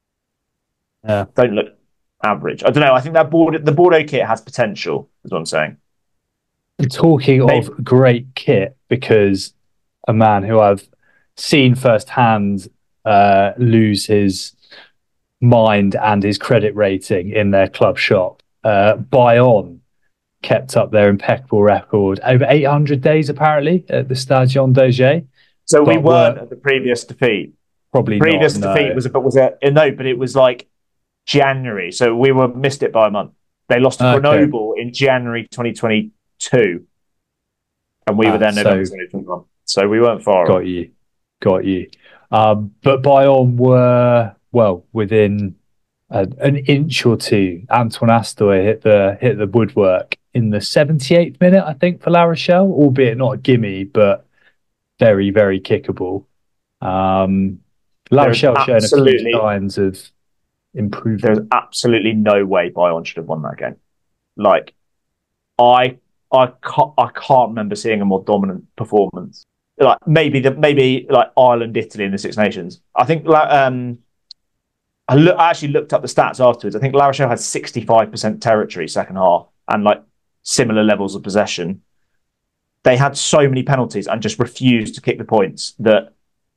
yeah. don't look average. I don't know. I think that Bordeaux, the Bordeaux kit has potential, is what I'm saying. Talking maybe. of great kit, because a man who I've seen firsthand uh, lose his mind and his credit rating in their club shop. Uh, Bayonne kept up their impeccable record over eight hundred days, apparently, at the Stade Jean Daget. So we weren't at the previous defeat. Probably the previous not, defeat no. was a, was a no, but it was like January, so we were missed it by a month. They lost to okay. Grenoble in January twenty twenty-two, and we ah, were there November so, twenty twenty-one. So we weren't far. Got off. you, got you. Um, but Bayonne were well within. Uh, an inch or two. Antoine Astoy hit the hit the woodwork in the seventy-eighth minute, I think, for La Rochelle, albeit not a gimme, but very, very kickable. Um, La Rochelle showing a few signs of improvement. There's absolutely no way Bayonne should have won that game. Like, I I can't I can't remember seeing a more dominant performance. Like maybe the maybe like Ireland, Italy in the Six Nations. I think um. I, look, I actually looked up the stats afterwards. I think La Rochelle had sixty-five percent territory second half and like similar levels of possession. they had so many penalties and just refused to kick the points that,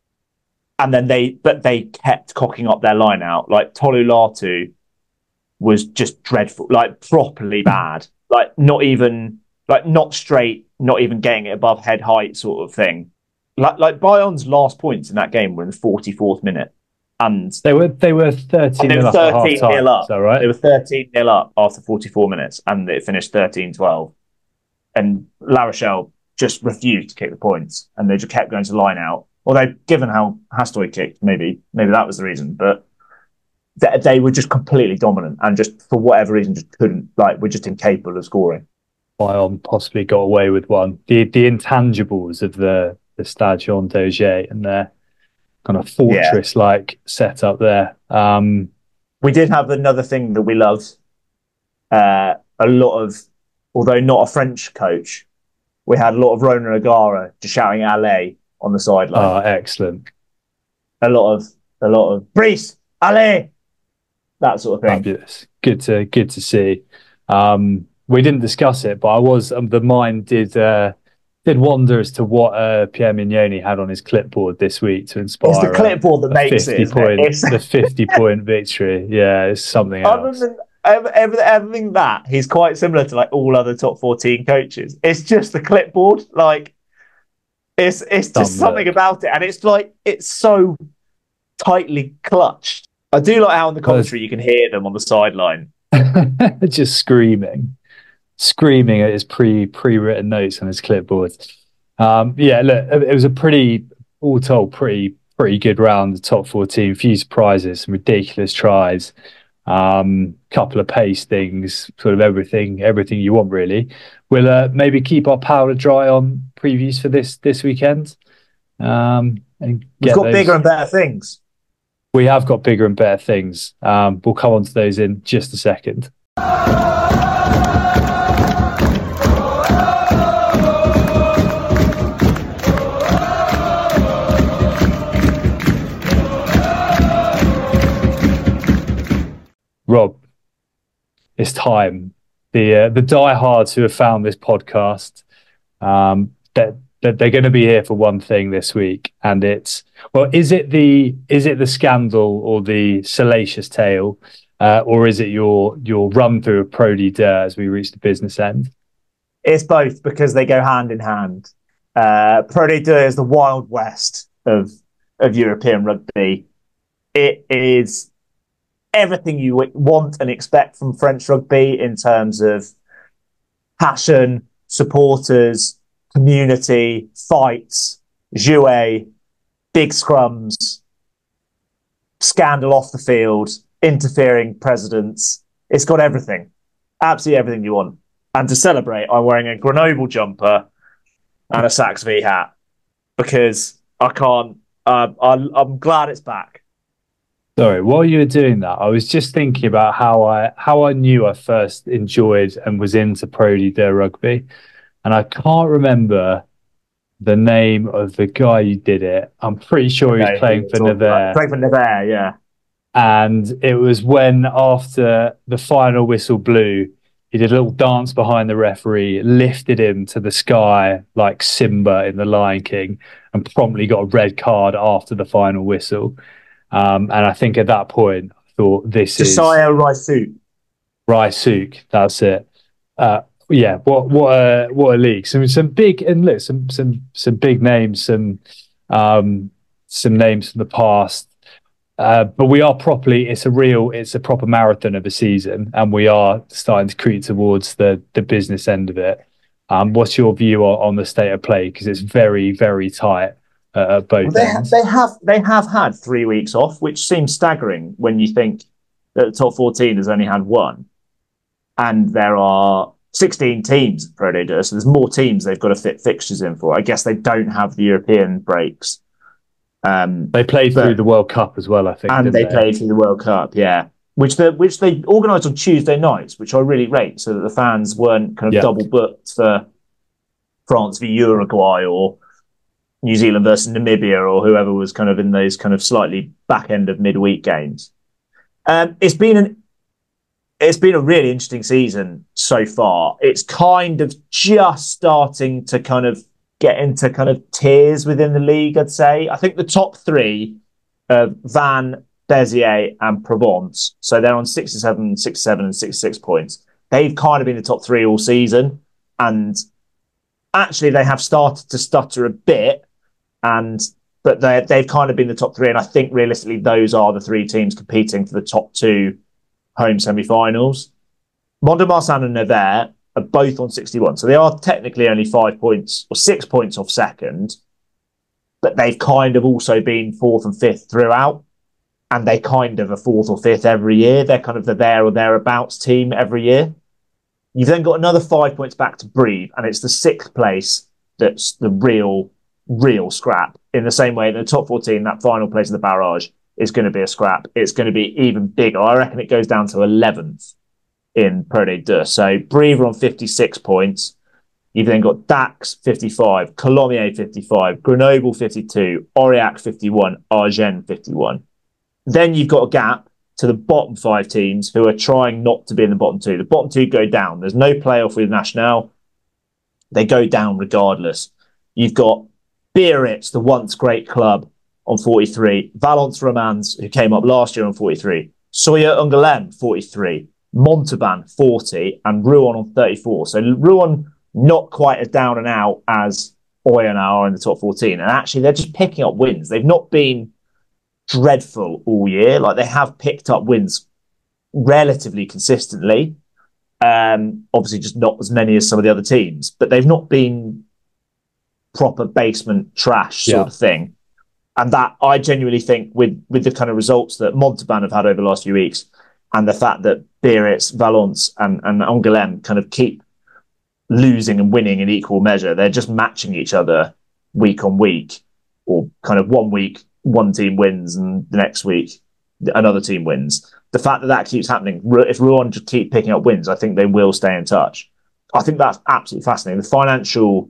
and then they, but they kept cocking up their line out. Like Tolu Latu was just dreadful, like properly bad, like not even, like not straight, not even getting it above head height sort of thing. Like, like Bayern's last points in that game were in the forty-fourth minute. And they were they were thirteen nil up at half time. Is that right? They were thirteen nil up after forty-four minutes, and it finished thirteen twelve. And La Rochelle just refused to kick the points, and they just kept going to line out. Although, given how Hastoy kicked, maybe maybe that was the reason. But they, they were just completely dominant, and just for whatever reason, just couldn't, like, were just incapable of scoring. Bayern possibly got away with one. The the intangibles of the the Stade Jean Daugé and their kind of fortress-like yeah. setup there. Um, we did have another thing that we loved. Uh, a lot of, although not a French coach, we had a lot of Rona Agara just shouting "Allez" on the sideline. Oh, excellent! A lot of, a lot of Brice, Allez, that sort of thing. Fabulous. Good to good to see. Um, we didn't discuss it, but I was um, the mind did. Uh, Did wonder as to what uh, Pierre Mignoni had on his clipboard this week to inspire. It's the clipboard that makes fifty it, point, it? the fifty-point victory. Yeah, it's something else. Other than everything, everything that, he's quite similar to like all other top fourteen coaches. It's just the clipboard. Like, it's it's just Dumb something look. about it, and it's like it's so tightly clutched. I do like how in the commentary you can hear them on the sideline, just screaming. Screaming at his pre pre written notes on his clipboard. Um, yeah, look, it was a pretty, all told, pretty pretty good round. The top fourteen, few surprises, some ridiculous tries, um, couple of pace things, sort of everything everything you want really. We'll uh, maybe keep our powder dry on previews for this this weekend. Um, and We've got those... bigger and better things. We have got bigger and better things. Um, we'll come on to those in just a second. Rob, it's time. The uh, the diehards who have found this podcast, um, that that they're going to be here for one thing this week, and it's well, is it the is it the scandal or the salacious tale, uh, or is it your your run through of Pro D deux as we reach the business end? It's both, because they go hand in hand. Uh, Pro D deux is the Wild West of of European rugby. It is everything you want and expect from French rugby in terms of passion, supporters, community, fights, jouet, big scrums, scandal off the field, interfering presidents. It's got everything, absolutely everything you want. And to celebrate, I'm wearing a Grenoble jumper and a Sax V hat, because I can't, uh, I, I'm glad it's back. Sorry, while you were doing that, I was just thinking about how I how I knew I first enjoyed and was into Pro D deux rugby, and I can't remember the name of the guy who did it. I'm pretty sure he was okay, playing for Nevers. Playing for Nevers, yeah. And it was when, after the final whistle blew, he did a little dance behind the referee, lifted him to the sky like Simba in The Lion King, and promptly got a red card after the final whistle. Um, and I think at that point, I thought, this Josiah is... Raisook. Raisook, that's it. Uh, yeah, what what a what a league! Some some big and look, some some some big names, some um, some names from the past. Uh, but we are properly. It's a real. It's a proper marathon of a season, and we are starting to creep towards the the business end of it. Um, what's your view on, on the state of play? Because it's very very tight. Uh, at both well, they, ends. they have they have had three weeks off, which seems staggering when you think that the top fourteen has only had one, and there are sixteen teams at Pro D deux, so there's more teams they've got to fit fixtures in for. I guess they don't have the European breaks. Um, they played but, through the World Cup as well, I think, and they, they played through the World Cup, yeah, which they which they organised on Tuesday nights, which I really rate, so that the fans weren't kind of yep. double booked for France v Uruguay or New Zealand versus Namibia or whoever was kind of in those kind of slightly back end of midweek games. Um, it's been an it's been a really interesting season so far. It's kind of just starting to kind of get into kind of tiers within the league, I'd say. I think the top three, uh, Van, Béziers and Provence, so they're on sixty-seven, sixty-seven and sixty-six points. They've kind of been the top three all season. And actually, they have started to stutter a bit, and but they they've kind of been the top three. And I think realistically, those are the three teams competing for the top two home semi-finals. Mont-de-Marsan and Nevers are both on sixty-one. So they are technically only five points or six points off second, but they've kind of also been fourth and fifth throughout. And they kind of are fourth or fifth every year. They're kind of the there or thereabouts team every year. You've then got another five points back to Brive, and it's the sixth place that's the real, real scrap. In the same way, in the top fourteen, that final place of the barrage is going to be a scrap. It's going to be even bigger. I reckon it goes down to eleventh in Pro D two. So Brive are on fifty-six points. You've then got Dax fifty-five, Colomiers fifty-five, Grenoble fifty-two, Aurillac fifty-one, Agen fifty-one. Then you've got a gap to the bottom five teams who are trying not to be in the bottom two. The bottom two go down. There's no playoff with National. They go down regardless. You've got Biarritz, the once great club, on forty-three. Valence Romans, who came up last year, on forty-three. Soya Angoulême, forty-three. Montauban, forty. And Rouen on thirty-four. So Rouen not quite as down and out as Oyonnax are in the top fourteen. And actually, they're just picking up wins. They've not been dreadful all year. Like, they have picked up wins relatively consistently. Um, obviously, just not as many as some of the other teams, but they've not been proper basement trash sort yeah. of thing. And that, I genuinely think, with with the kind of results that Montauban have had over the last few weeks, and the fact that Biarritz, Valence, and, and Angoulême kind of keep losing and winning in equal measure, they're just matching each other week on week, or kind of one week one team wins and the next week another team wins. The fact that that keeps happening, if Rouen just keep picking up wins, I think they will stay in touch. I think that's absolutely fascinating. The financial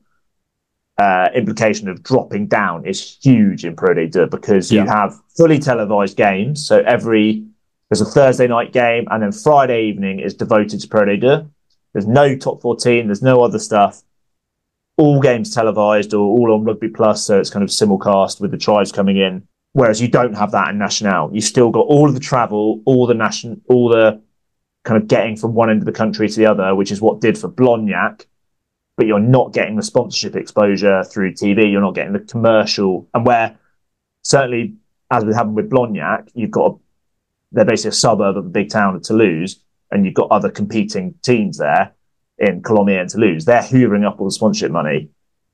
uh, implication of dropping down is huge in Pro D two, because yeah. you have fully televised games. So every there's a Thursday night game, and then Friday evening is devoted to Pro D two. There's no top fourteen. There's no other stuff. All games televised, or all on Rugby Plus, so it's kind of simulcast with the tribes coming in. Whereas you don't have that in National. You've still got all of the travel, all the national, all the kind of getting from one end of the country to the other, which is what did for Blognac. But you're not getting the sponsorship exposure through T V. You're not getting the commercial, and where certainly, as we happened with Blognac, you've got a, they're basically a suburb of a big town of Toulouse, and you've got other competing teams there in Colomiers and Toulouse. They're hoovering up all the sponsorship money,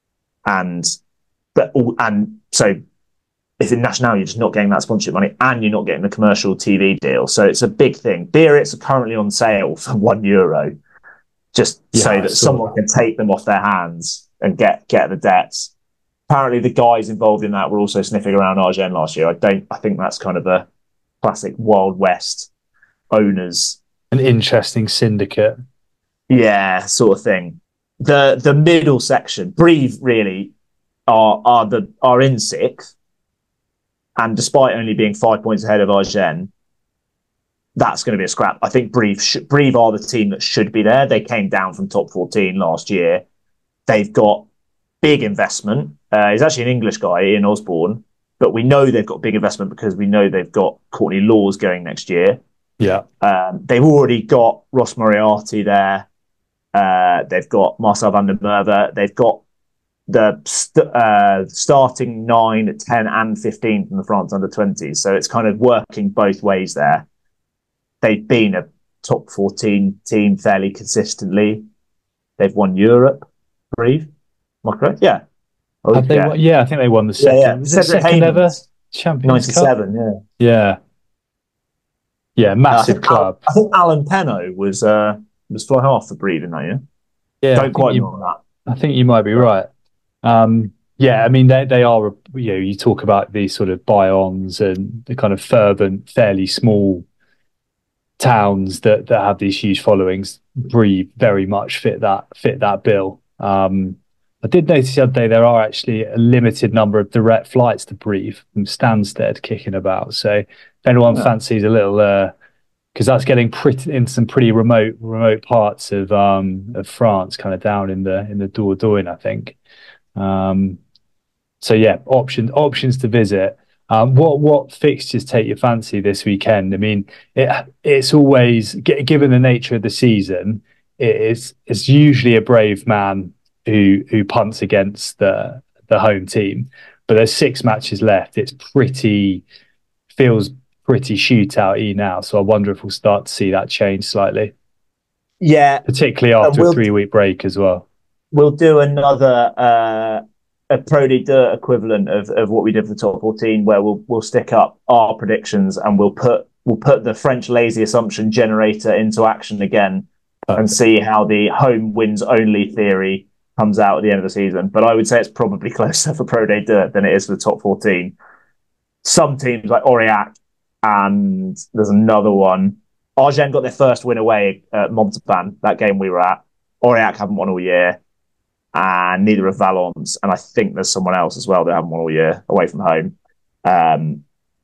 and but and so if in National you're just not getting that sponsorship money, and you're not getting the commercial T V deal, so it's a big thing. Biarritz are currently on sale for one euro, just yeah, so that someone that. can take them off their hands and get get the debts. Apparently, the guys involved in that were also sniffing around Agen last year. I don't. I think that's kind of a classic Wild West owners, an interesting syndicate. Yeah, sort of thing. The the middle section, Brive really are are the are in sixth, and despite only being five points ahead of Agen, that's going to be a scrap. I think Brive sh- Brive are the team that should be there. They came down from top fourteen last year. They've got big investment. Uh, he's actually an English guy, Ian Osborne, but we know they've got big investment because we know they've got Courtney Laws going next year. Yeah, um, they've already got Ross Moriarty there. Uh, they've got Marcel van der Merwe. They've got the st- uh, starting nine, ten, and fifteen from the France under twenties. So it's kind of working both ways there. They've been a top fourteen team fairly consistently. They've won Europe. Brive, am I correct? Yeah. Oh, Have they yeah. Won? yeah, I think they won the second. Yeah, yeah. Was it second ever Champions ninety-seven, Cup? Yeah. Yeah. Yeah, massive uh, I club. Al- I think Alan Penno was uh, was fly half for Brive in that year. Yeah, don't quite you, know on that. I think you might be right. Um, yeah, I mean they they are. You know, you talk about these sort of Bayonnes and the kind of fervent, fairly small towns that that have these huge followings. Brive very much fit that fit that bill. Um, I did notice the other day there are actually a limited number of direct flights to Brive from Stansted kicking about. So if anyone yeah. fancies a little uh, that's getting pretty in some pretty remote remote parts of um of France, kind of down in the in the Dordogne, I think. Um, so yeah, options options to visit. Um, what what fixtures take your fancy this weekend? I mean, it it's always given the nature of the season, it is it's usually a brave man who who punts against the the home team. But there's six matches left. It's pretty feels pretty shootout-y now. So I wonder if we'll start to see that change slightly, Yeah, particularly and after a we'll three-week break as well. we'll do another uh, a Pro D deux equivalent of, of what we did for the top fourteen, where we'll we'll stick up our predictions and we'll put we'll put the French lazy assumption generator into action again Perfect. And see how the home wins only theory comes out at the end of the season. But I would say it's probably closer for Pro D deux than it is for the top fourteen. Some teams like Aurillac, and there's another one. Agen got their first win away at Montauban, that game we were at. Aurillac haven't won all year, and neither have Valence. And I think there's someone else as well that haven't won all year away from home. Um,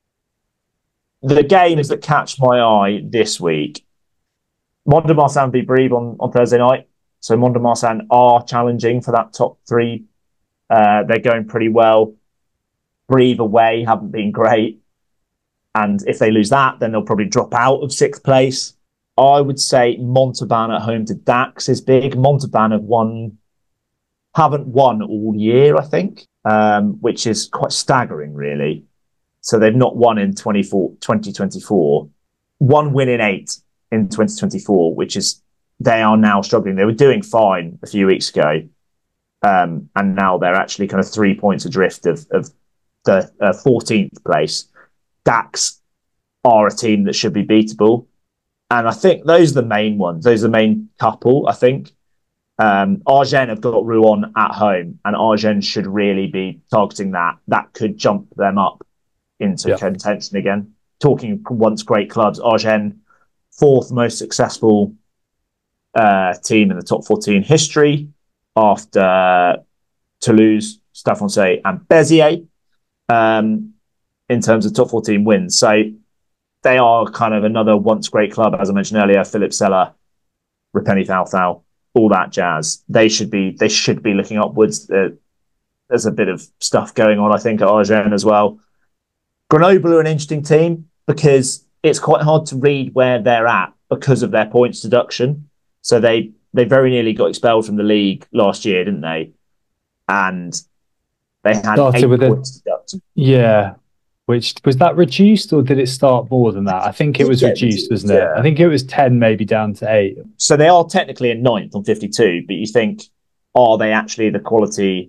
the games that catch my eye this week, Mont-de-Marsan v Brive on, on Thursday night. So Mont-de-Marsan are challenging for that top three. Uh, they're going pretty well. Brive away haven't been great. And if they lose that, then they'll probably drop out of sixth place. I would say Montauban at home to Dax is big. Montauban have won, haven't won all year, I think, um, which is quite staggering, really. So they've not won in twenty twenty-four. One win in eight in twenty twenty-four, which is, they are now struggling. They were doing fine a few weeks ago. Um, and now they're actually kind of three points adrift of, of the uh, fourteenth place. Dax are a team that should be beatable. And I think those are the main ones. Those are the main couple, I think. Um, Agen have got Rouen at home, and Agen should really be targeting that. That could jump them up into yeah. contention again. Talking once great clubs, Agen, fourth most successful uh, team in the top fourteen history after Toulouse, Stade Francais, and Béziers um, in terms of top fourteen wins. So they are kind of another once great club, as I mentioned earlier. Philippe Sella, Repeni Falthau, all that jazz. They should be they should be looking upwards. Uh, there's a bit of stuff going on, I think, at Agen as well. Grenoble are an interesting team because it's quite hard to read where they're at because of their points deduction. So they they very nearly got expelled from the league last year, didn't they? And they had started eight with points a, deducted. Yeah. Which was that reduced, or did it start more than that? I think it was yeah, reduced, reduced, wasn't it? yeah. I think it was ten, maybe down to eight. So they are technically in ninth on fifty-two, but you think, are they actually the quality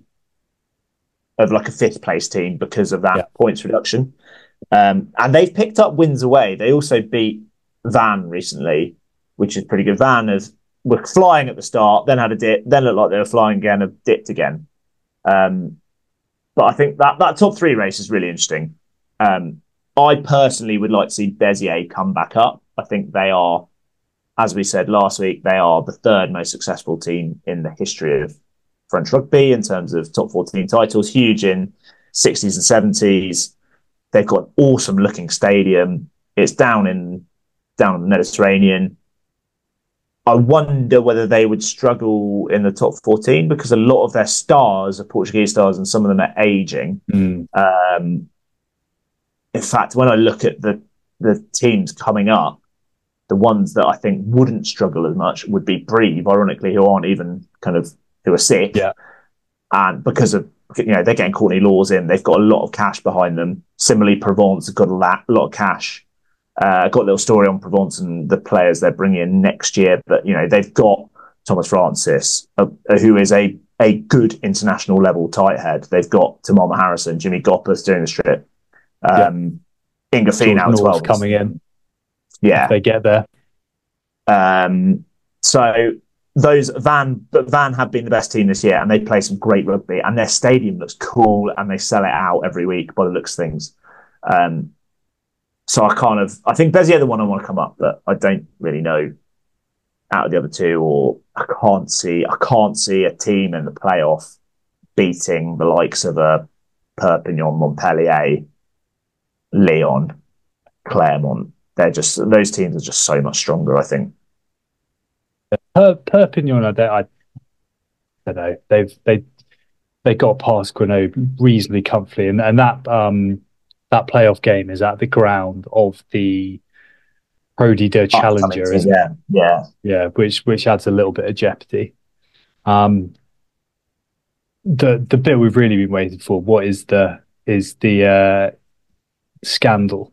of like a fifth place team because of that yeah. points reduction? Um, and they've picked up wins away. They also beat Van recently, which is pretty good. Van has, were flying at the start, then had a dip, then looked like they were flying again, have dipped again. Um, but I think that, that top three race is really interesting. Um, I personally would like to see Béziers come back up. I think they are, as we said last week, they are the third most successful team in the history of French rugby in terms of top fourteen titles, huge in sixties and seventies. They've got an awesome looking stadium. It's down in down in the Mediterranean. I wonder whether they would struggle in the top fourteen because a lot of their stars are Portuguese stars and some of them are aging. Mm. Um, in fact, when I look at the, the teams coming up, the ones that I think wouldn't struggle as much would be Brive, ironically, who aren't even kind of, who are sick. Yeah. And because of, you know, they're getting Courtney Laws in, they've got a lot of cash behind them. Similarly, Provence have got a lot, a lot of cash. Uh, got a little story on Provence and the players they're bringing in next year. But, you know, they've got Thomas Francis, uh, who is a, a good international level tight head. They've got Tamama Harrison, Jimmy Gopperth doing the strip. Um, yeah. Inga Finau as well. Coming in. Yeah. If they get there. Um, so those Van, but Van have been the best team this year and they play some great rugby and their stadium looks cool and they sell it out every week by the looks of things. Um, so I kind of, I think Béziers are the one I want to come up, but I don't really know out of the other two, or I can't see, I can't see a team in the playoff beating the likes of a Perpignan, Montpellier, Lyon, Clermont. they're just those teams are just so much stronger. I think. Per, Perpignan, I don't, I don't know. They've they they got past Grenoble reasonably comfortably, and and that um that playoff game is at the ground of the Pro D deux Challenger, isn't yeah, it? Yeah, yeah, which which adds a little bit of jeopardy. Um, the the bit we've really been waiting for. What is the is the uh, scandal?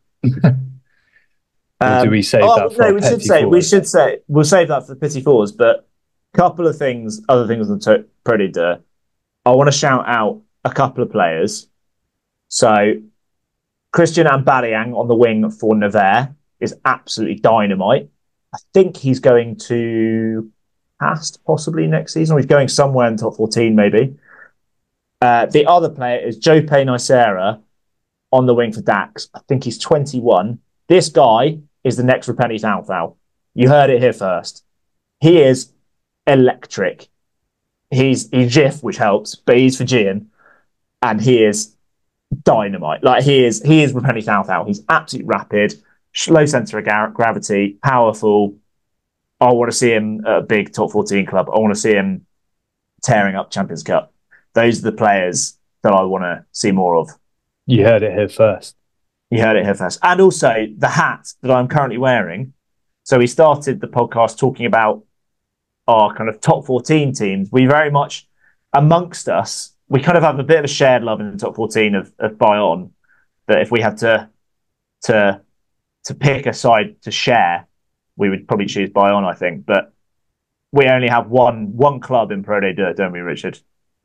Or do um, we save oh, that for no, our we should petty say we fours? should say we'll save that for the Petit Fours. But a couple of things, other things on the Pro D deux. I want to shout out a couple of players. So Christian Ambariang on the wing for Nevers is absolutely dynamite. I think he's going to Ast possibly next season, or he's going somewhere in top fourteen maybe. Uh, the other player is Jope Nicera on the wing for Dax. I think he's twenty-one. This guy is the next Repenti Falcao. You heard it here first. He is electric. He's he's G I F, which helps, but he's Fijian, and he is dynamite. Like he is, he is Repenti Falcao. He's absolutely rapid, low center of gra- gravity, powerful. I want to see him at a big top fourteen club. I want to see him tearing up Champions Cup. Those are the players that I want to see more of. You heard it here first. You heard it here first. And also the hat that I'm currently wearing. So we started the podcast talking about our kind of top fourteen teams. We very much, amongst us, we kind of have a bit of a shared love in the top fourteen of, of Bayonne, that if we had to to to pick a side to share, we would probably choose Bayonne, I think. But we only have one one club in Pro D deux, don't we, Richard?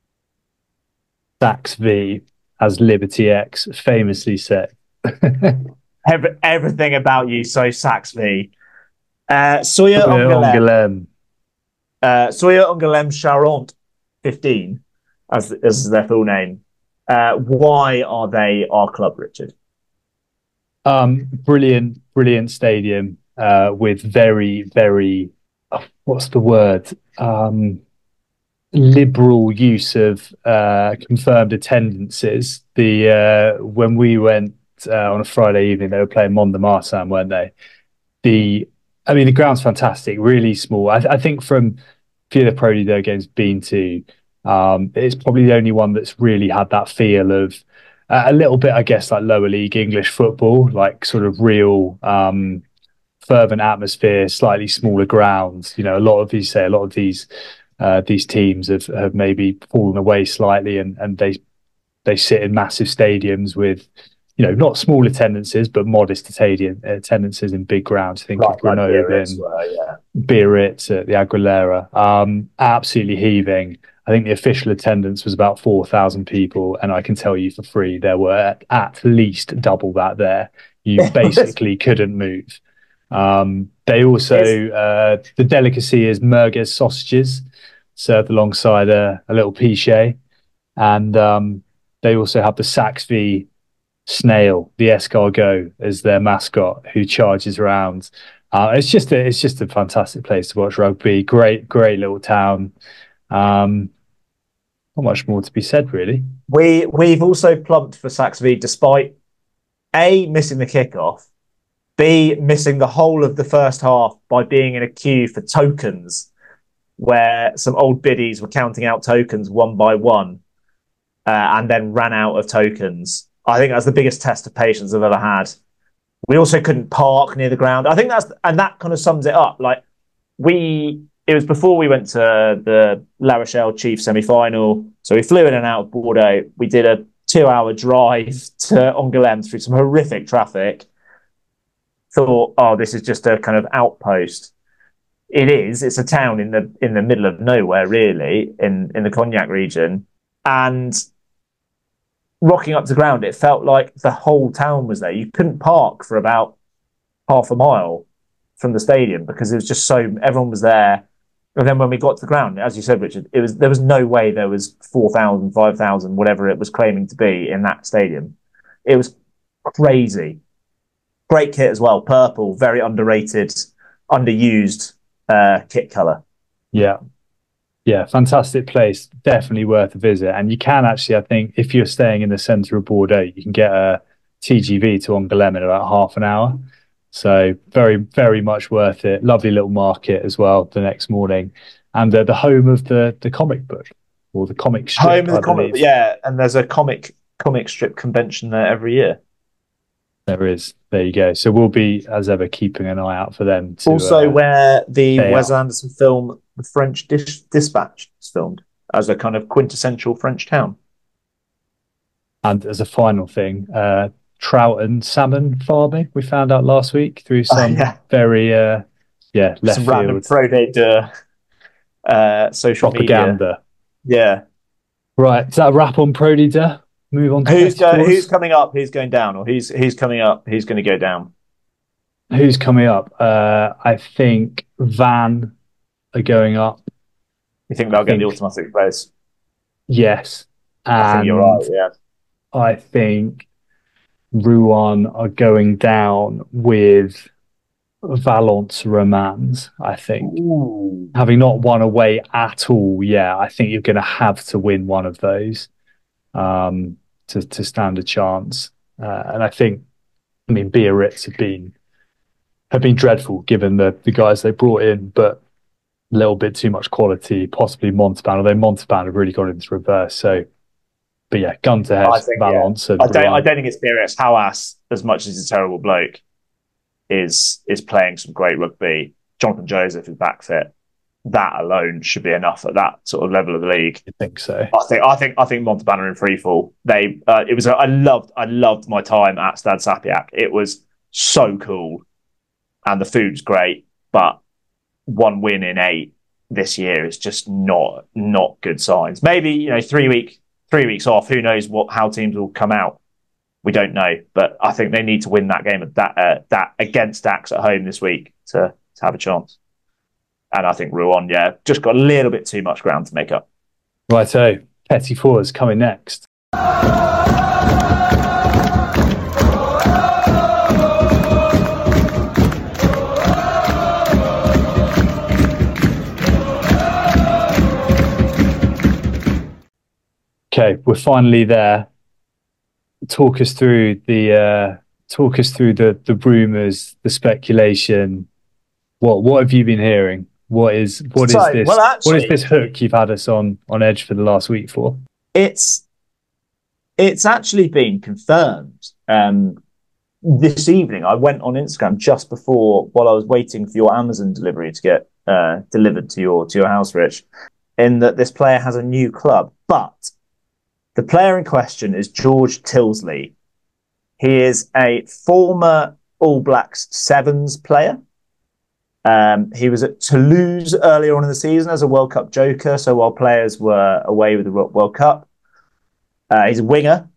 Sax V, as Liberty X famously said. Every, everything about you, so Sax V. Uh, Soya Angoulême. Angoulême. Uh, Soya Angoulême Charente, fifteen, as, as their full name. Uh, why are they our club, Richard? Um, brilliant, brilliant stadium uh, with very, very, uh, what's the word? Um, liberal use of uh, confirmed attendances. The uh, when we went uh, on a Friday evening, they were playing Mont-de-Marsan, weren't they? The, I mean, the ground's fantastic, really small. I, I think from a few of the Pro D deux games been to, um, it's probably the only one that's really had that feel of uh, a little bit, I guess, like lower league English football, like sort of real um, fervent atmosphere, slightly smaller grounds. You know, a lot of these say a lot of these uh, these teams have, have maybe fallen away slightly, and and they they sit in massive stadiums with, you know, not small attendances, but modest attendances in big grounds. I think Like, of Grenoble like and were, yeah. Biarritz at the Aguilera, um, absolutely heaving. I think the official attendance was about four thousand people, and I can tell you for free there were at, at least double that there. You basically couldn't move. Um, they also, uh, the delicacy is merguez sausages served alongside a, a little pichet, and um, they also have the Sax V snail, the escargot, as their mascot, who charges around. Uh, it's just a, it's just a fantastic place to watch rugby. Great, great little town. Um, not much more to be said, really. We we've also plumped for Sax V despite A, missing the kickoff, B, missing the whole of the first half by being in a queue for tokens, where some old biddies were counting out tokens one by one, uh, and then ran out of tokens. I think that's the biggest test of patience I've ever had. We also couldn't park near the ground. I think that's, and that kind of sums it up. Like, we, it was before we went to the La Rochelle Chiefs semi-final. So we flew in and out of Bordeaux. We did a two-hour drive to Angoulême through some horrific traffic. Thought, oh, this is just a kind of outpost. It is. It's a town in the in the middle of nowhere, really, in, in the Cognac region. And rocking up to ground, it felt like the whole town was there. You couldn't park for about half a mile from the stadium because it was just so, everyone was there. And then when we got to the ground, as you said, Richard, it was there was no way there was four thousand, five thousand, whatever it was claiming to be in that stadium. It was crazy. Great kit as well, purple, very underrated, underused uh, kit colour. Yeah. Yeah, fantastic place. Definitely worth a visit. And you can actually, I think, if you're staying in the centre of Bordeaux, you can get a T G V to Angoulême in about half an hour. So very, very much worth it. Lovely little market as well the next morning, and uh, the home of the the comic book or the comic strip, Home of the I comic, believe. yeah, and there's a comic comic strip convention there every year. There is. There you go. So we'll be, as ever, keeping an eye out for them to Also, uh, where the stay Wes up. Anderson film, The French Dis- Dispatch, is filmed as a kind of quintessential French town. And as a final thing, uh, trout and salmon farming, we found out last week through Uh, some yeah, very, uh, yeah, left some random field Friday de uh, social media. propaganda. Yeah, Right. Is that a wrap on Prodida? Move on to who's Petty go- Who's Fours. coming up? Who's going down? Or who's who's coming up? Who's going to go down? Who's coming up? Uh, I think Van are going up. You think I they'll get the think, automatic place? yes. I think you're And right. Yeah. I think Rouen are going down with Valence Romans, I think. Ooh. Having not won away at all, yeah, I think you're going to have to win one of those um, to, to stand a chance. Uh, and I think, I mean, Biarritz have been have been dreadful given the, the guys they brought in, but a little bit too much quality, possibly Montauban, although Montauban have really gone into reverse. So, but yeah, gun to head, I think yeah. Valence and I don't. I Rouen. don't think it's Biarritz. Hawass, as much as he's a terrible bloke, is is playing some great rugby. Jonathan Joseph is back fit. That alone should be enough at that sort of level of the league. I think so. I think. I think. I think Montauban are in free fall. They. Uh, it was. A, I loved. I loved my time at Stade Sapiac. It was so cool, and the food's great. But one win in eight this year is just not not good signs. Maybe you know three week three weeks off. Who knows what how teams will come out. We don't know, but I think they need to win that game at that uh, that against Dax at home this week to to have a chance. And I think Rouen, yeah, just got a little bit too much ground to make up. Righto, Petty Fours coming next. Okay, we're finally there. Talk us through the uh, talk us through the the rumours, the speculation. What what have you been hearing? What is what So, is this? well, actually- what is this hook you've had us on on edge for the last week for? It's it's actually been confirmed. Um, this evening, I went on Instagram just before while I was waiting for your Amazon delivery to get uh, delivered to your to your house, Rich. In that this player has a new club, but the player in question is George Tilsley. He is a former All Blacks Sevens player. Um, he was at Toulouse earlier on in the season as a World Cup joker. So while players were away with the World Cup, uh, he's a winger,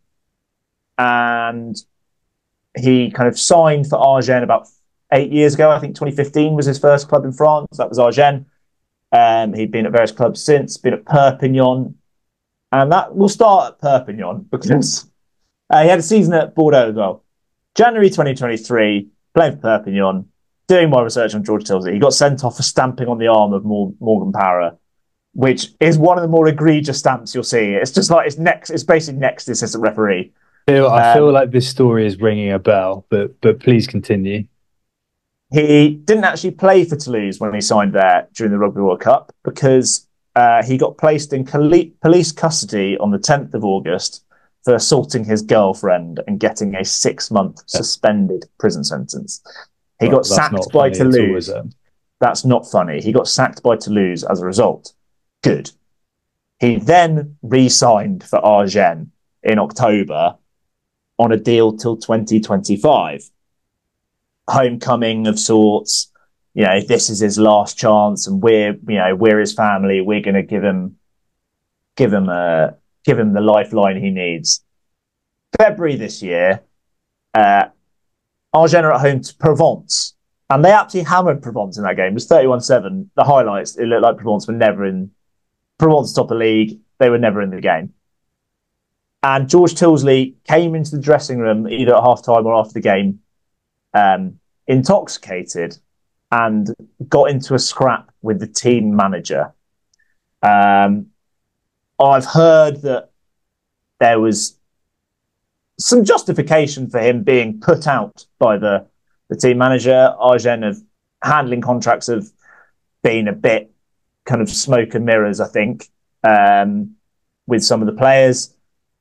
and he kind of signed for Agen about eight years ago. I think twenty fifteen was his first club in France. That was Agen. Um, he'd been at various clubs since, been at Perpignan, and that will start at Perpignan because uh, he had a season at Bordeaux as well. January twenty twenty-three, playing for Perpignan. Doing my research on George Tilsley, he got sent off for stamping on the arm of Morgan Parra, which is one of the more egregious stamps you'll see. It's just like it's next. It's basically next to assistant referee. I feel, I feel Um, like this story is ringing a bell, but but please continue. He didn't actually play for Toulouse when he signed there during the Rugby World Cup because uh, he got placed in police custody on the tenth of August for assaulting his girlfriend and getting a six-month suspended prison sentence. He Well, got that's sacked not by funny at all, Toulouse. is it? That's not funny. He got sacked by Toulouse as a result. Good. He then re-signed for Agen in October on a deal till twenty twenty-five. Homecoming of sorts. You know, this is his last chance, and we're, you know, we're his family. We're going to give him, give him a, give him the lifeline he needs. February this year, uh, Agen are at home to Provence, and they absolutely hammered Provence in that game. It was thirty-one seven. The highlights, it looked like Provence were never in. Provence top of the league. They were never in the game. And George Tilsley came into the dressing room either at half time or after the game, um, intoxicated, and got into a scrap with the team manager. Um, I've heard that there was some justification for him being put out by the, the team manager. Arjen have handling contracts have been a bit kind of smoke and mirrors, I think, um, with some of the players.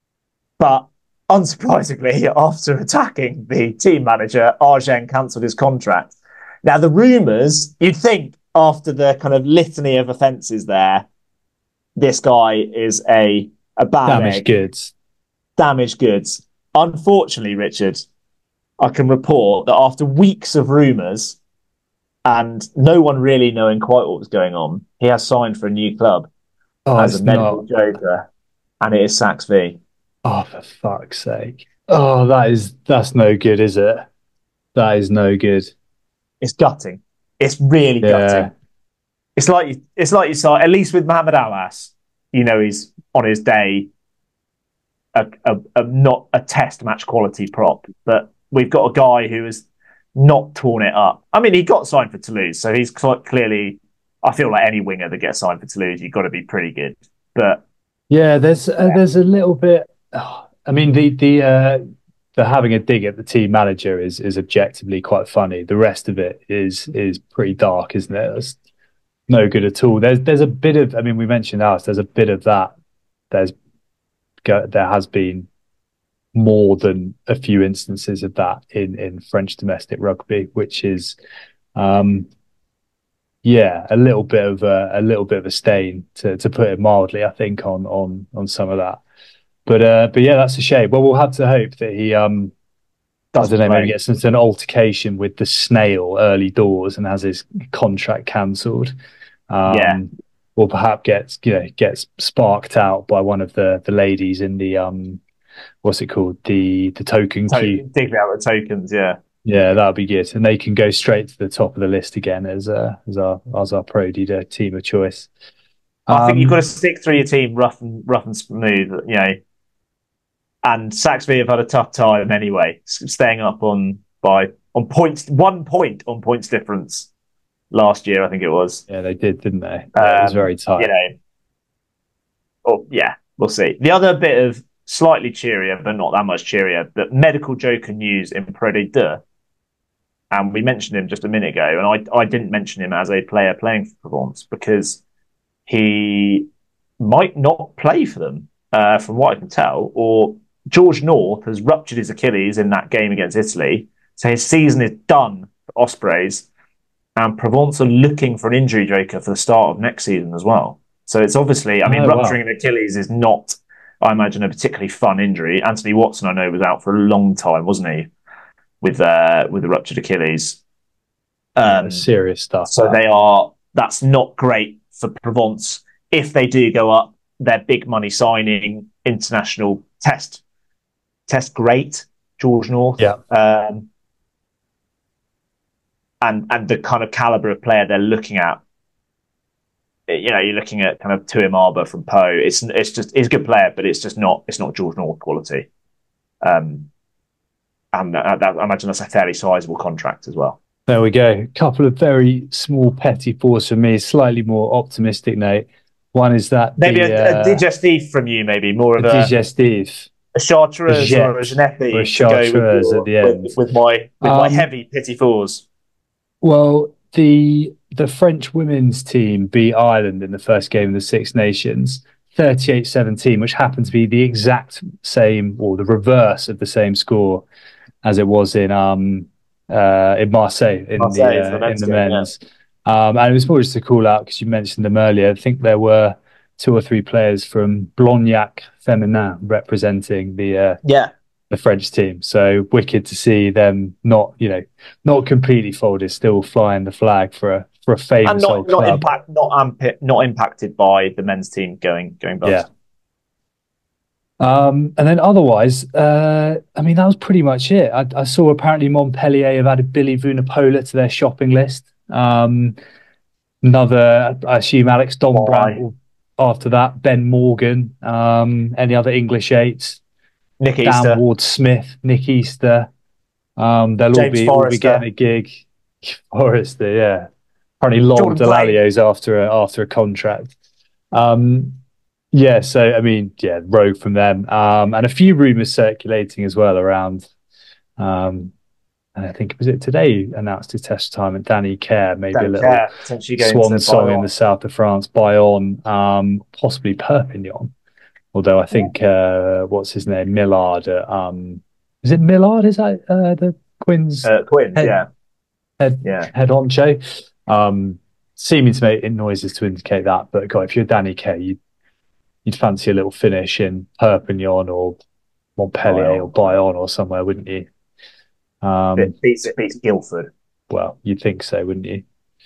But unsurprisingly, after attacking the team manager, Arjen cancelled his contract. Now, the rumours, you'd think after the kind of litany of offences there, this guy is a, a bad Damaged egg. goods. Damaged goods. Unfortunately, Richard, I can report that after weeks of rumours and no one really knowing quite what was going on, he has signed for a new club Oh, as it's a medical not. joker, and it is Sax V. Oh, for fuck's sake. Oh, that is that's no good, is it? That is no good. It's gutting. It's really Yeah. gutting. It's like you, it's like you saw, at least with Mohamed Alas, you know, he's on his day, a, a, a not a test match quality prop, but we've got a guy who has not torn it up. I mean, he got signed for Toulouse, so he's cl- clearly. I feel like any winger that gets signed for Toulouse, you've got to be pretty good. But Yeah, there's uh, there's a little bit. Oh, I mean, the the uh, the having a dig at the team manager is is objectively quite funny. The rest of it is is pretty dark, isn't it? It's no good at all. There's there's a bit of. I mean, we mentioned ours. There's a bit of that. There's there has been more than a few instances of that in in French domestic rugby, which is, um, yeah, a little bit of a, a little bit of a stain to to put it mildly. I think on on on some of that. But uh, but yeah, that's a shame. Well, we'll have to hope that he um I don't know, maybe gets into an altercation with the snail early doors and has his contract cancelled. Um, yeah, or perhaps gets you know gets sparked out by one of the the ladies in the um what's it called the the token to- queue. dig out the tokens. Yeah, Yeah, that'll be good, and they can go straight to the top of the list again as uh, as our as our pro leader team of choice. I think you've got Um, to stick through your team rough and rough and smooth. You know, and Saxby have had a tough time anyway, staying up on by on points, one point on points difference last year, I think it was. yeah, they did, didn't they? Yeah, it was Um, very tight. you know, oh yeah, we'll see. The other bit of slightly cheerier, but not that much cheerier, but medical joker news in Pro D two, and we mentioned him just a minute ago, and I I didn't mention him as a player playing for Provence because he might not play for them, uh, from what I can tell, or George North has ruptured his Achilles in that game against Italy. So his season is done for Ospreys, and Provence are looking for an injury joker for the start of next season as well. So it's obviously, I mean, Oh, wow. rupturing an Achilles is not, I imagine, a particularly fun injury. Anthony Watson, I know, was out for a long time, wasn't he, with uh, with the ruptured Achilles. Yeah, Um, serious stuff. so that. they are, that's not great for Provence. If they do go up, their big money signing, international test, test great, George North. Yeah. Um, and and the kind of caliber of player they're looking at. You know, you're looking at kind of Tuimaba from Po. It's it's just he's a good player, but it's just not it's not George North quality. Um, and that, that, I imagine that's a fairly sizable contract as well. There we go. A couple of very small petty fours for me. Slightly more optimistic note. One is that Maybe the, a, uh, a digestif from you, maybe more of a a, digestive, a chartreuse a or a jet, genepi or a to go with, chartreuse your, at the end. with, with my with my Um, heavy petit fours. Well, the the French women's team beat Ireland in the first game of the Six Nations, thirty-eight seventeen, which happened to be the exact same or the reverse of the same score as it was in um uh in Marseille in Marseille the for the uh, in men's the game, yeah. men's. Um, and it was more just to call out because you mentioned them earlier. I think there were two or three players from Blognac Feminin representing the uh, Yeah, the French team. So wicked to see them not, you know, not completely folded, still flying the flag for a for a and famous not old not club. impact not ampi- not impacted by the men's team going going Yeah. bust. Um, and then otherwise, uh, I mean, that was pretty much it. I, I saw apparently Montpellier have added Billy Vunipola to their shopping list. Um, another, I assume Alex Dombrandt will- after that, Ben Morgan, um, any other English eights, Nick Dan Easter, Ward Smith, Nick Easter. Um, they'll all James be, all be Forrester. getting a gig. Forrester, yeah. Apparently Long Jordan Plain. Delalio's after a, after a contract. Um, yeah, so I mean, yeah, rogue from them, um, and a few rumours circulating as well around um, and I think was it today he announced his test time at Danny Care, maybe a Don't little care. Potentially going swan to song in Bayonne. the south of France, Bayonne, um, possibly Perpignan. Although I think uh, what's his name, Millard. Uh, um, is it Millard? Is that uh, the Quins Uh, Quins, head yeah, head yeah. head honcho? Um, seeming to make noises to indicate that. But God, if you're Danny Care, you'd you'd fancy a little finish in Perpignan or Montpellier or Bayonne. Bayonne or somewhere, wouldn't you? Um, Bit, beats beats Guildford. well, you'd think so, wouldn't you?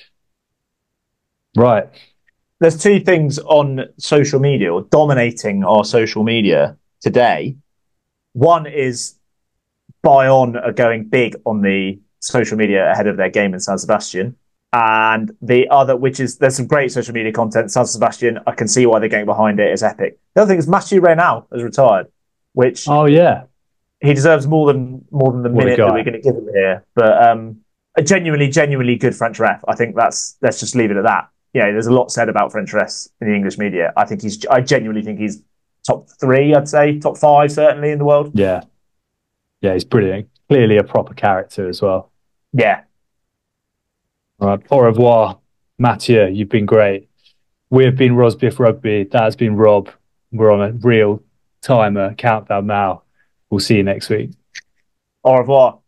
Right. There's two things on social media or dominating our social media today. One is Bayonne are going big on the social media ahead of their game in San Sebastian. And the other, which is there's some great social media content. San Sebastian, I can see why they're getting behind it. It's epic. The other thing is Mathieu Reynal has retired, which Oh yeah, he deserves more than more than the what a minute that guy. we're going to give him here. But um, a genuinely, genuinely good French ref. I think that's let's just leave it at that. Yeah, there's a lot said about French refs in the English media. I think he's. I genuinely think he's top three. I'd say top five certainly in the world. Yeah, yeah, he's brilliant. Clearly a proper character as well. Yeah. All right, au revoir, Mathieu. You've been great. We've been Rosbiff Rugby. That has been Rob. We're on a real timer countdown now. We'll see you next week. Au revoir.